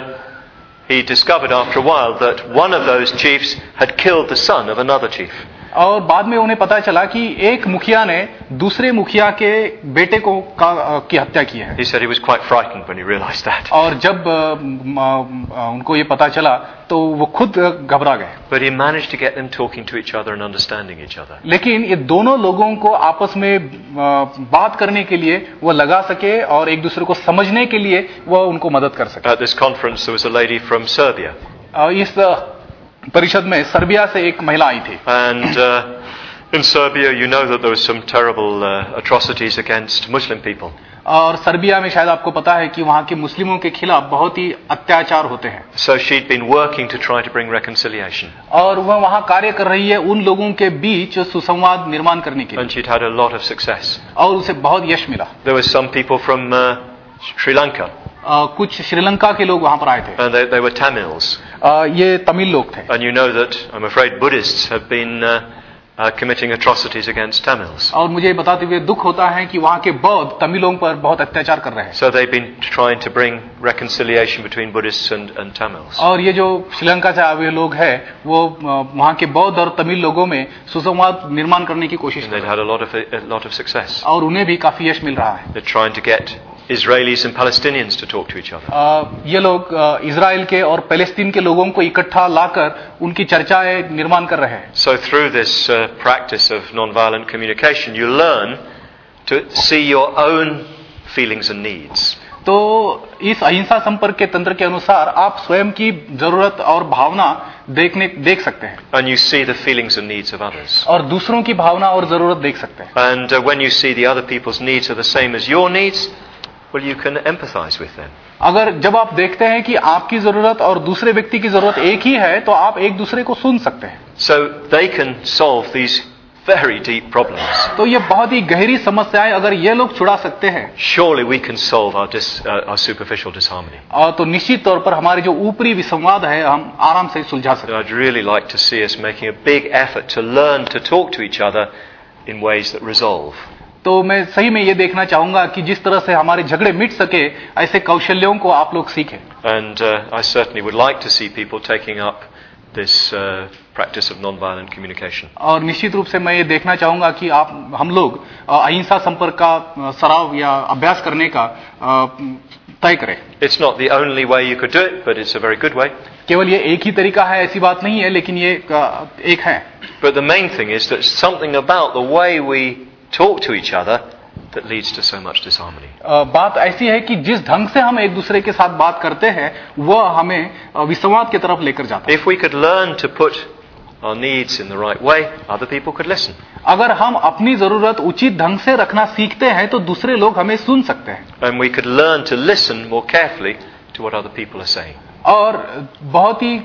he discovered after a while that one of those chiefs had killed the son of another chief. और बाद में उन्हें पता चला कि एक मुखिया ने दूसरे मुखिया के बेटे को का, अ, की हत्या की है. He said he was quite frightened when he realized that. और जब अ, म, अ, उनको ये पता चला तो वो खुद अ, घबरा गए. But he managed to get them talking to each other and understanding each other. लेकिन ये दोनों लोगों को आपस में अ, बात करने के लिए वो लगा सके और एक दूसरे को समझने के लिए वो उनको मदद कर सके. At this conference there was a lady from Serbia. अ, इस अ, परिषद में सर्बिया से एक महिला आई थी. And uh, in Serbia you know that there was some terrible uh, atrocities against Muslim people. और सर्बिया में शायद आपको पता है कि वहाँ के मुस्लिमों के खिलाफ बहुत ही अत्याचार होते हैं. So she'd been working to try to bring reconciliation. और वह वहाँ कार्य कर रही है उन लोगों के बीच सुसंवाद निर्माण करने के लिए. And she'd had a lot of success. और उसे बहुत यश मिला. There were some people from uh, Sri Lanka. अ, कुछ श्रीलंका के लोग वहाँ पर आए थे. And they, they were Tamils. अ, ये तमिल लोग थे. And you know that, I'm afraid, Buddhists have been uh, uh, committing atrocities against Tamils. और मुझे ये बताते हुए दुख होता है कि वहाँ के बौद्ध तमिलों पर बहुत अत्याचार कर रहे हैं. So they've been trying to bring reconciliation between Buddhists and, and Tamils. और ये जो श्रीलंका से आए हुए लोग हैं वो अ, वहाँ के बौद्ध और तमिल लोगों में सुसंवाद निर्माण करने की कोशिश And कर they've रहे हैं. had a lot of, a lot of success. और उन्हें भी काफी यश मिल रहा है. They're trying to get Israelis and Palestinians to talk to each other. अ, ये लोग अ, इजराइल के और पैलेस्तीन के लोगों को इकट्ठा लाकर उनकी चर्चाएं निर्माण कर रहे हैं. So through this uh, practice of non-violent communication, you learn to see your own feelings and needs. तो इस अहिंसा संपर्क के तंत्र के अनुसार आप स्वयं की जरूरत और भावना देखने देख सकते हैं. And you see the feelings and needs of others. और दूसरों की भावना और जरूरत देख सकते हैं. And uh, when you see the other people's needs are the same as your needs, well, you can empathize with them. अगर जब आप देखते हैं कि आपकी जरूरत और दूसरे व्यक्ति की जरूरत एक ही है तो आप एक दूसरे को सुन सकते हैं. So they can solve these very deep problems. तो ये बहुत ही गहरी समस्याएं अगर ये लोग छुड़ा सकते हैं Surely we can solve our, dis, uh, our superficial disharmony. और तो निश्चित तौर पर हमारे जो ऊपरी विसंवाद है हम आराम से सुलझा सकते हैं. I'd really like to see us making a big effort to learn to talk to each other in ways that resolve. तो मैं सही में ये देखना चाहूंगा कि जिस तरह से हमारे झगड़े मिट सके ऐसे कौशल्यों को आप लोग सीखें. And uh, I certainly would like to see people taking up this uh, practice of non-violent communication. और निश्चित रूप से मैं ये देखना चाहूंगा कि आप हम लोग अ, अहिंसा संपर्क का अ, सराव या अभ्यास करने का अ, तय करें. It's not the only way you could do it, but it's a very good way. केवल ये एक ही तरीका है ऐसी बात नहीं है, लेकिन ये अ, एक है. But the main thing is that something about the way we talk to each other that leads to so much disharmony. अ, बात ऐसी है कि जिस ढंग से हम एक दूसरे के साथ बात करते हैं वह हमें अ, विसंवाद की तरफ लेकर जाता है. If we could learn to put our needs in the right way, other people could listen. अगर हम अपनी जरूरत उचित ढंग से रखना सीखते हैं तो दूसरे लोग हमें सुन सकते हैं. And we could learn to listen more carefully to what other people are saying. और बहुत ही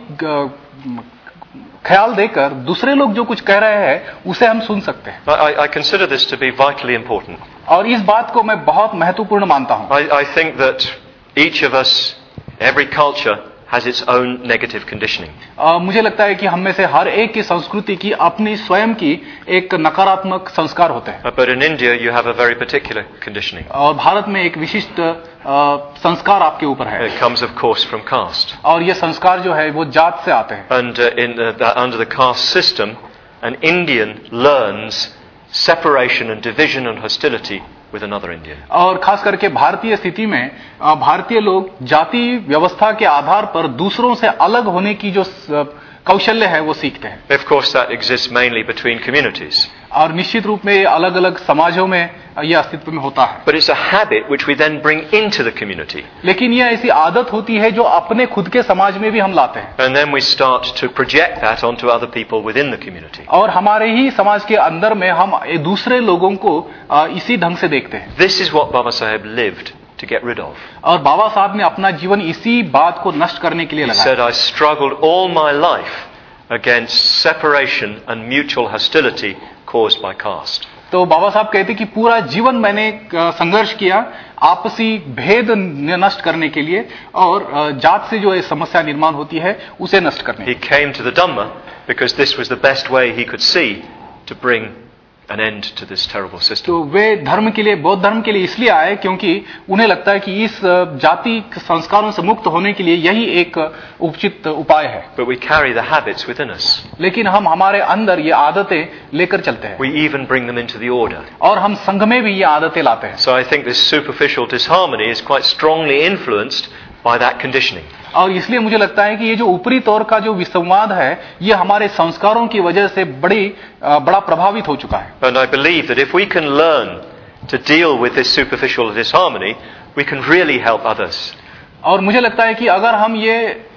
ख्याल देकर दूसरे लोग जो कुछ कह रहे हैं उसे हम सुन सकते हैं. I, I consider this to be vitally important. और इस बात को मैं बहुत महत्वपूर्ण मानता हूं. I, I think that each of us, every culture, has its own negative conditioning. uh, मुझे लगता है कि हम में से हर एक की संस्कृति की अपनी स्वयं की एक नकारात्मक संस्कार होते हैं. Uh, but in India you have a very particular conditioning. और भारत में एक विशिष्ट uh, संस्कार आपके ऊपर है. It comes of course from caste. और ये संस्कार जो है वो जात से आते हैं. And uh, in uh, the, under the caste system, an Indian learns separation and division and hostility with another Indian. और खास करके भारतीय स्थिति में भारतीय लोग जाति व्यवस्था के आधार पर दूसरों से अलग होने की जो कौशल्य है वो सीखते हैं. Of course that exists mainly between communities. और निश्चित रूप में अलग अलग समाजों में ये अस्तित्व में होता है. But it's a habit which we then bring into the community. लेकिन यह ऐसी आदत होती है जो अपने खुद के समाज में भी हम लाते हैं. And then we start to project that onto other people within the community. और हमारे ही समाज के अंदर में हम दूसरे लोगों को इसी ढंग से देखते हैं. This is what Baba Saheb lived to get rid of. और बाबा साहब ने अपना जीवन इसी बात को नष्ट करने के लिए He लगाया. said, I struggled all my life against separation and mutual hostility caused by caste. तो बाबा साहब कहते कि पूरा जीवन मैंने संघर्ष किया आपसी भेद नष्ट करने के लिए और जात से जो समस्या निर्माण होती है उसे नष्ट करने. He came to the Dhamma because this was the best way he could see to bring an end to this terrible system. तो वे धर्म के लिए बौद्ध धर्म के लिए इसलिए आए क्योंकि उन्हें लगता है कि इस जाति संस्कारों से मुक्त होने के लिए यही एक उचित उपाय है. But we carry the habits within us. लेकिन हम हमारे अंदर ये आदतें लेकर चलते हैं. We even bring them into the order. और हम संघ में भी ये आदतें लाते हैं. So I think this superficial disharmony is quite strongly influenced by that conditioning. और इसलिए मुझे लगता है कि ये जो ऊपरी तौर का जो विसंवाद है ये हमारे संस्कारों की वजह से बड़ी बड़ा प्रभावित हो चुका है. And I believe that if we can learn to deal with this superficial disharmony, we can really help others. और मुझे लगता है कि अगर हम ये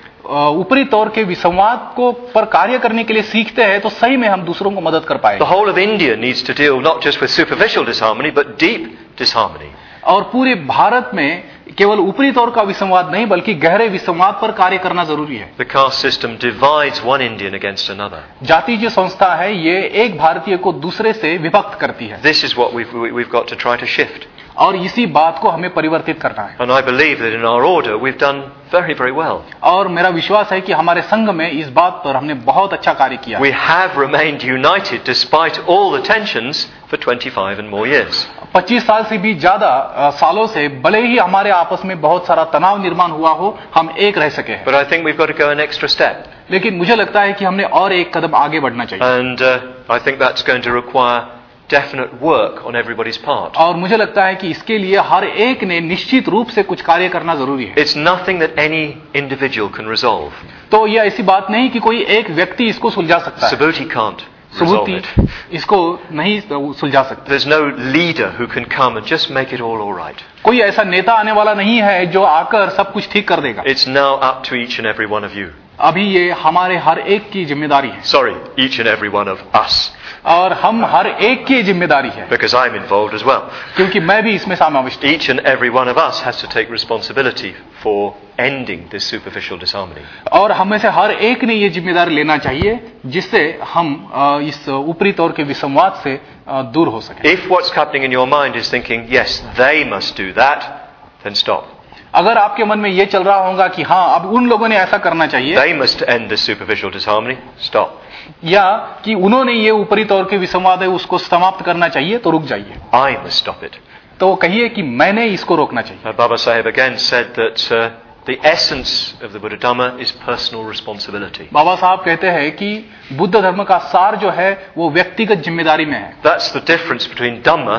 ऊपरी तौर के विसंवाद को पर कार्य करने के लिए सीखते हैं तो सही में हम दूसरों को मदद कर पाएंगे. The whole of India needs to deal not just with superficial disharmony but deep disharmony. और पूरे भारत में केवल ऊपरी तौर का विसंवाद नहीं बल्कि गहरे विसंवाद पर कार्य करना जरूरी है. The caste system divides one Indian against another. जाति जो संस्था है ये एक भारतीय को दूसरे से विभक्त करती है. This is what we've we've got to try to shift. और इसी बात को हमें परिवर्तित करना है. And I believe that in our order we've done very very well. और मेरा विश्वास है कि हमारे संघ में इस बात पर हमने बहुत अच्छा कार्य किया. We have remained united despite all the tensions for twenty-five and more years. पच्चीस साल से भी ज्यादा सालों से भले ही हमारे आपस में बहुत सारा तनाव निर्माण हुआ हो हम एक रह सके हैं. But I think we've got to go an extra step. लेकिन मुझे लगता है कि हमने और एक कदम आगे बढ़ना चाहिए. And uh, I think that's going to require definite work on everybody's part. और मुझे लगता है कि इसके लिए हर एक ने निश्चित रूप से कुछ कार्य करना जरूरी है. It's nothing that any individual can resolve. तो यह ऐसी बात नहीं कि कोई एक व्यक्ति इसको सुलझा सकता है. Subhuti can't resolve Subhuti it. इसको नहीं सुलझा सकता. There's no leader who can come and just make it all all right. कोई ऐसा नेता आने वाला नहीं है जो आकर सब कुछ ठीक कर देगा. It's now up to each and every one of you. अभी ये हमारे हर एक की जिम्मेदारी है. Sorry, each and every one of us. और हम हर एक की जिम्मेदारी है. Because I'm involved as well. क्योंकि मैं भी इसमें समाविष्ट हूं. Each and every one of us has to take responsibility for ending this superficial disharmony. और हमें से हर एक ने ये जिम्मेदारी लेना चाहिए जिससे हम इस ऊपरी तौर के विसंवाद से दूर हो सके. If what's happening in your mind is thinking, yes, they must do that, then stop. अगर आपके मन में ये चल रहा होगा कि हाँ अब उन लोगों ने ऐसा करना चाहिए, they must end this superficial disharmony, stop. या कि उन्होंने ये ऊपरी तौर के विसंवाद है उसको समाप्त करना चाहिए, तो रुक जाइए. I must stop it. तो कहिए कि मैंने इसको रोकना चाहिए. Uh, Baba Saheb again said that uh, the essence of the Buddha Dhamma is personal responsibility. बाबा साहब कहते हैं कि बुद्ध धर्म का सार जो है वो व्यक्तिगत जिम्मेदारी में है. That's the difference between Dhamma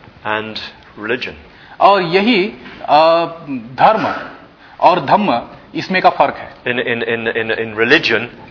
and religion. और यही धर्म और धम्म इसमें का फर्क है. In in in in in religion,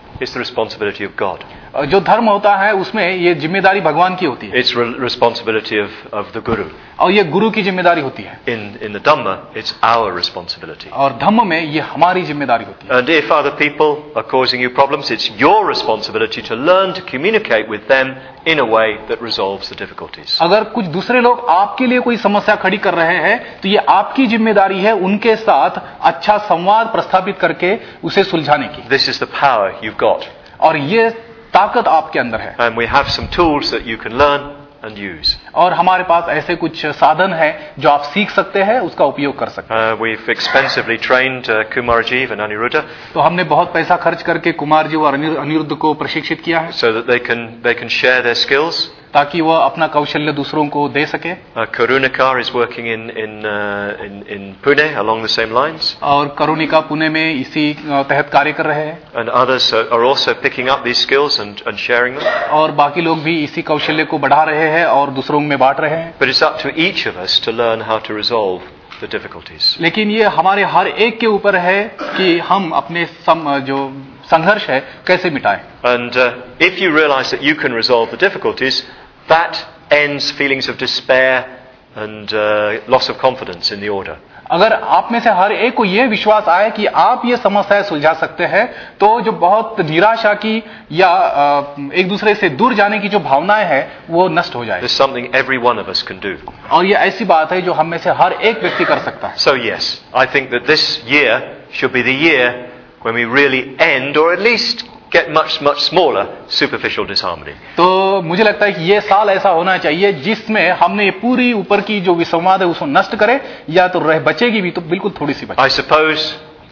It's the responsibility of God. जो धर्म होता है उसमें ये जिम्मेदारी भगवान की होती है It's re- responsibility of, of the Guru. और ये गुरु की जिम्मेदारी होती है In, in the Dhamma, it's our responsibility. और धम्म में ये हमारी जिम्मेदारी होती है And if other people are causing you problems, it's your responsibility to learn to communicate with them in a way that resolves the difficulties. अगर कुछ दूसरे लोग आपके लिए कोई समस्या खड़ी कर रहे हैं तो ये आपकी जिम्मेदारी है उनके साथ अच्छा संवाद प्रस्थापित करके उसे सुलझाने की This is the power you've got. और ये ताकत आपके अंदर है And we have some tools that you can learn and use. और हमारे पास ऐसे कुछ साधन हैं जो आप सीख सकते हैं उसका उपयोग कर सकते हैं Uh, we've expensively trained uh, Kumarajiv and Aniruddha तो हमने बहुत पैसा खर्च करके कुमार जी और अनिर- अनिरुद्ध को प्रशिक्षित किया है so that they can they can share their skills. ताकि वह अपना कौशल्य दूसरों को दे सके Uh, Karunikar is working in in, uh, in in Pune along the same lines, और करुणिका पुणे में इसी अ, तहत कार्य कर रहे हैं and others are are also picking up these skills and, and sharing them. और बाकी लोग भी इसी कौशल्य को बढ़ा रहे हैं और दूसरों में बांट रहे हैं But it's up to each of us to learn how to resolve the difficulties. लेकिन ये हमारे हर एक के ऊपर है कि हम अपने सम, जो संघर्ष है कैसे मिटाएं And uh, if you realize that you can resolve the difficulties, that ends feelings of despair and uh, loss of confidence in the order. अगर आप में से हर एक को यह विश्वास आए कि आप ये समस्याएं सुलझा सकते हैं तो जो बहुत निराशा की या अ, एक दूसरे से दूर जाने की जो भावनाएं हैं वो नष्ट हो जाए There's something every one of us can do. और ये ऐसी बात है जो हम में से हर एक व्यक्ति कर सकता है So yes, I think that this year should be the year when we really end, or at least get much, much smaller, superficial disharmony. तो मुझे लगता है कि ये साल ऐसा होना चाहिए जिसमें हमने ये पूरी ऊपर की जो विसंवाद है उसको नष्ट करे या तो रह बचेगी भी तो बिल्कुल थोड़ी सी बचे I suppose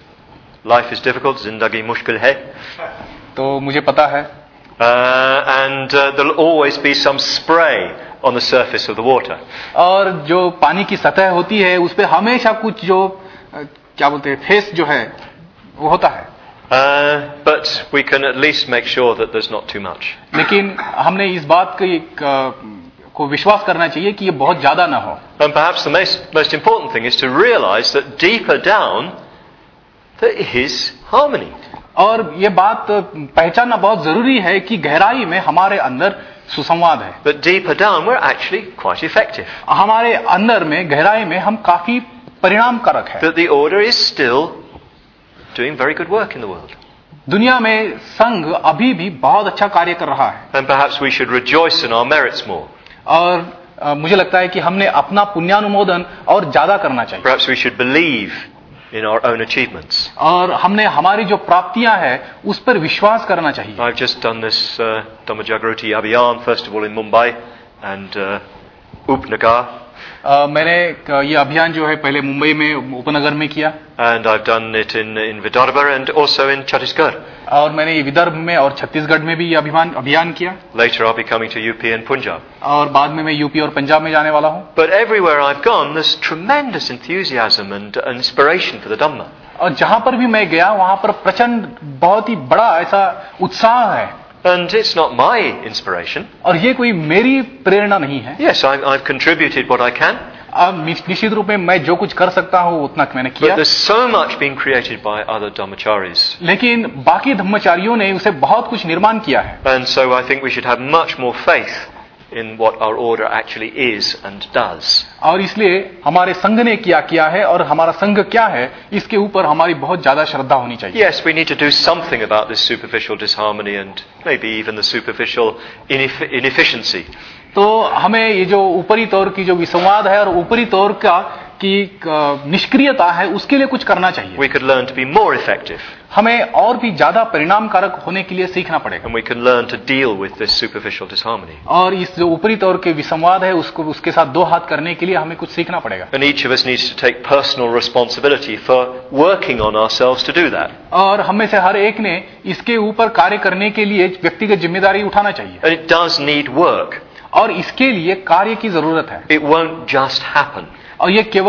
life is difficult, zindagi mushkil hai, तो मुझे पता है uh, and uh, there'll always be some spray on the surface of the water. और जो पानी की सतह होती है उस पर हमेशा कुछ जो अ, क्या बोलते हैं फेस जो है वो होता है Uh, but we can at least make sure that there's not too much. लेकिन हमने इस बात की अ, को विश्वास करना चाहिए कि ये बहुत ज्यादा ना हो And perhaps the most, most important thing is to realize that deeper down there is harmony. और ये बात पहचानना बहुत जरूरी है कि गहराई में हमारे अंदर सुसंवाद है But deeper down we're actually quite effective. हमारे अंदर में गहराई में हम काफी परिणामकारक है That the order is still doing very good work in the world. दुनिया में संघ अभी भी बहुत अच्छा कार्य कर रहा है And perhaps we should rejoice in our merits more. और अ, मुझे लगता है कि हमने अपना पुण्यानुमोदन और ज्यादा करना चाहिए Perhaps we should believe in our own achievements. और हमने हमारी जो प्राप्तियां हैं उस पर विश्वास करना चाहिए I've just done this uh, Dhammajagrati Abhiyan, first of all in Mumbai and uh, Upnagar, अ, मैंने क- ये अभियान जो है पहले मुंबई में उपनगर में किया and I've done it in, in Vidarbha and also in Chhattisgarh. और मैंने ये विदर्भ में और छत्तीसगढ़ में भी ये अभियान अभियान किया Later I'll be coming to U P and Punjab. और बाद में मैं यूपी और पंजाब में जाने वाला हूँ But everywhere I've gone, there's tremendous enthusiasm and and inspiration for the Dhamma. और जहां पर भी मैं गया वहां पर प्रचंड बहुत ही बड़ा ऐसा उत्साह है And it's not my inspiration. और ये कोई मेरी प्रेरणा नहीं है Yes, I, I've contributed what I can, अब निश- निश्चित रूप में मैं जो कुछ कर सकता हूँ उतना मैंने but किया there's so much being created by other Dhammacharis. लेकिन बाकी धम्मचारियों ने उसे बहुत कुछ निर्माण किया है And so I think we should have much more faith in what our order actually is and does. और इसलिए हमारे संघ ने क्या किया है और हमारा संघ क्या है इसके ऊपर हमारी बहुत ज्यादा श्रद्धा होनी चाहिए Yes, we need to do something about this superficial disharmony and maybe even the superficial ineff- inefficiency. तो हमें ये जो ऊपरी तौर की जो विसंवाद है और ऊपरी तौर का की अ, निष्क्रियता है उसके लिए कुछ करना चाहिए We could learn to be more effective, हमें और भी ज्यादा परिणामकारक होने के लिए सीखना पड़ेगा and we can learn to deal with this superficial disharmony. और इस जो ऊपरी तौर के विसंवाद है उसको उसके साथ दो हाथ करने के लिए हमें कुछ सीखना पड़ेगा And each of us needs to take personal responsibility for working on ourselves to do that. और हम में से हर एक ने इसके ऊपर कार्य करने के लिए व्यक्तिगत जिम्मेदारी उठाना चाहिए And it does need work. और इसके लिए कार्य की जरूरत है It won't just happen. और ये केवल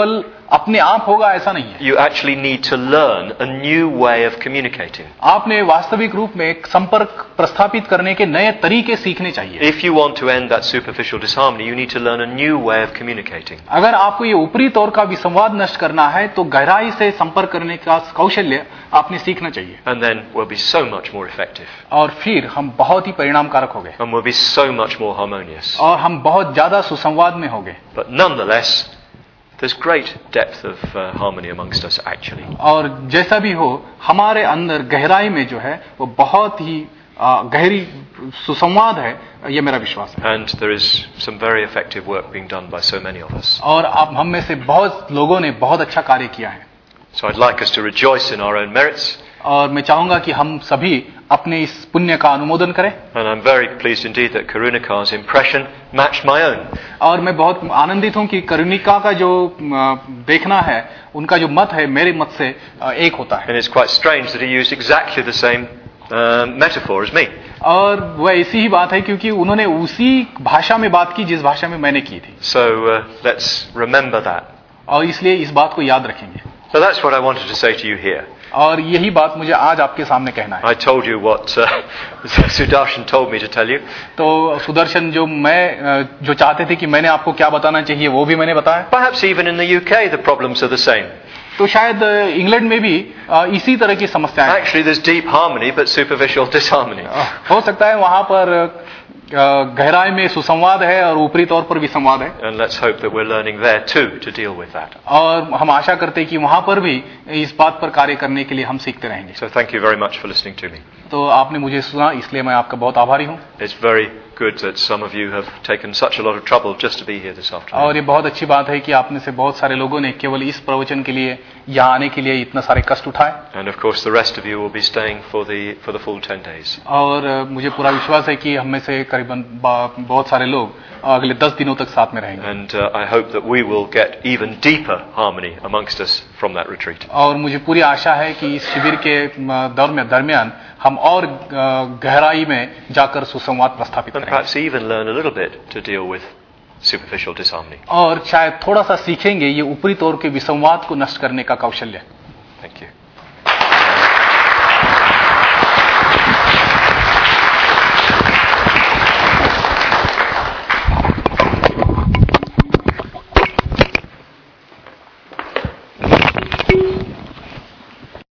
अपने आप होगा ऐसा नहीं है। You actually need to learn a new way of communicating. आपने वास्तविक रूप में एक संपर्क प्रस्थापित करने के नए तरीके सीखने चाहिए। If you want to end that superficial disharmony, you need to learn a new way of communicating. अगर आपको ये ऊपरी तौर का विसंवाद नष्ट करना है तो गहराई से संपर्क करने का कौशल्य आपने सीखना चाहिए। And then we'll be so much more effective. और फिर हम बहुत ही परिणामकारक होंगे। And we'll be so much more harmonious. और हम बहुत ज्यादा सुसंवाद में होंगे। But nonetheless, there's great depth of uh, harmony amongst us actually. और जैसा भी हो, हमारे अंदर गहराई में जो है वो बहुत ही आ, गहरी सुसंवाद है, ये मेरा विश्वास है। And there is some very effective work being done by so many of us. और आप हम में से बहुत लोगों ने बहुत अच्छा कार्य किया है। So I'd like us to rejoice in our own merits. और मैं चाहूंगा कि हम सभी अपने इस पुण्य का अनुमोदन करें। And I'm very pleased indeed that Karunakar's impression matched my own. और मैं बहुत आनंदित हूं कि करुणिका का जो आ, देखना है, उनका जो मत है मेरे मत से आ, एक होता है। And it's quite strange that he used exactly the same uh, metaphor as me. और वह ऐसी ही बात है क्योंकि उन्होंने उसी भाषा में बात की जिस भाषा में मैंने की थी। So uh, let's remember that. और इसलिए इस बात को याद रखेंगे। So that's what I wanted to say to you here. और यही बात मुझे आज आपके सामने कहना है। I told you what uh, Sudarshan told me to tell you. तो सुदर्शन जो मैं जो चाहते थे कि मैंने आपको क्या बताना चाहिए वो भी मैंने बताया। Perhaps even in the U K the problems are the same. तो शायद इंग्लैंड में भी इसी तरह की समस्याएं हैं। Actually there's deep harmony but superficial disharmony. हो सकता है वहां पर गहराई में सुसंवाद है और ऊपरी तौर पर भी संवाद है। And let's hope that we're learning there too to deal with that. और हम आशा करते हैं कि वहां पर भी इस बात पर कार्य करने के लिए हम सीखते रहेंगे। So thank you very much for listening to me. तो आपने मुझे सुना, इसलिए मैं आपका बहुत आभारी हूँ। It's very good that some of you have taken such a lot of trouble just to be here this afternoon. और ये बहुत अच्छी बात है कि आप में से बहुत सारे लोगों ने केवल इस प्रवचन के लिए यहाँ आने के लिए इतना सारे कष्ट उठाए। And of course the rest of you will be staying for the for the full ten days. और मुझे पूरा विश्वास है कि हम में से करीबन बहुत सारे लोग अगले दस दिनों तक साथ में रहेंगे। And uh, I hope that we will get even deeper harmony amongst us from that retreat. और मुझे पूरी आशा है कि इस शिविर के दौर में दरमियान हम और गहराई में जाकर सुसंवाद प्रस्थापित And करेंगे। perhaps even learn a little bit to deal with superficial disharmony. और शायद थोड़ा सा सीखेंगे ये ऊपरी तौर के विसंवाद को नष्ट करने का कौशल्य।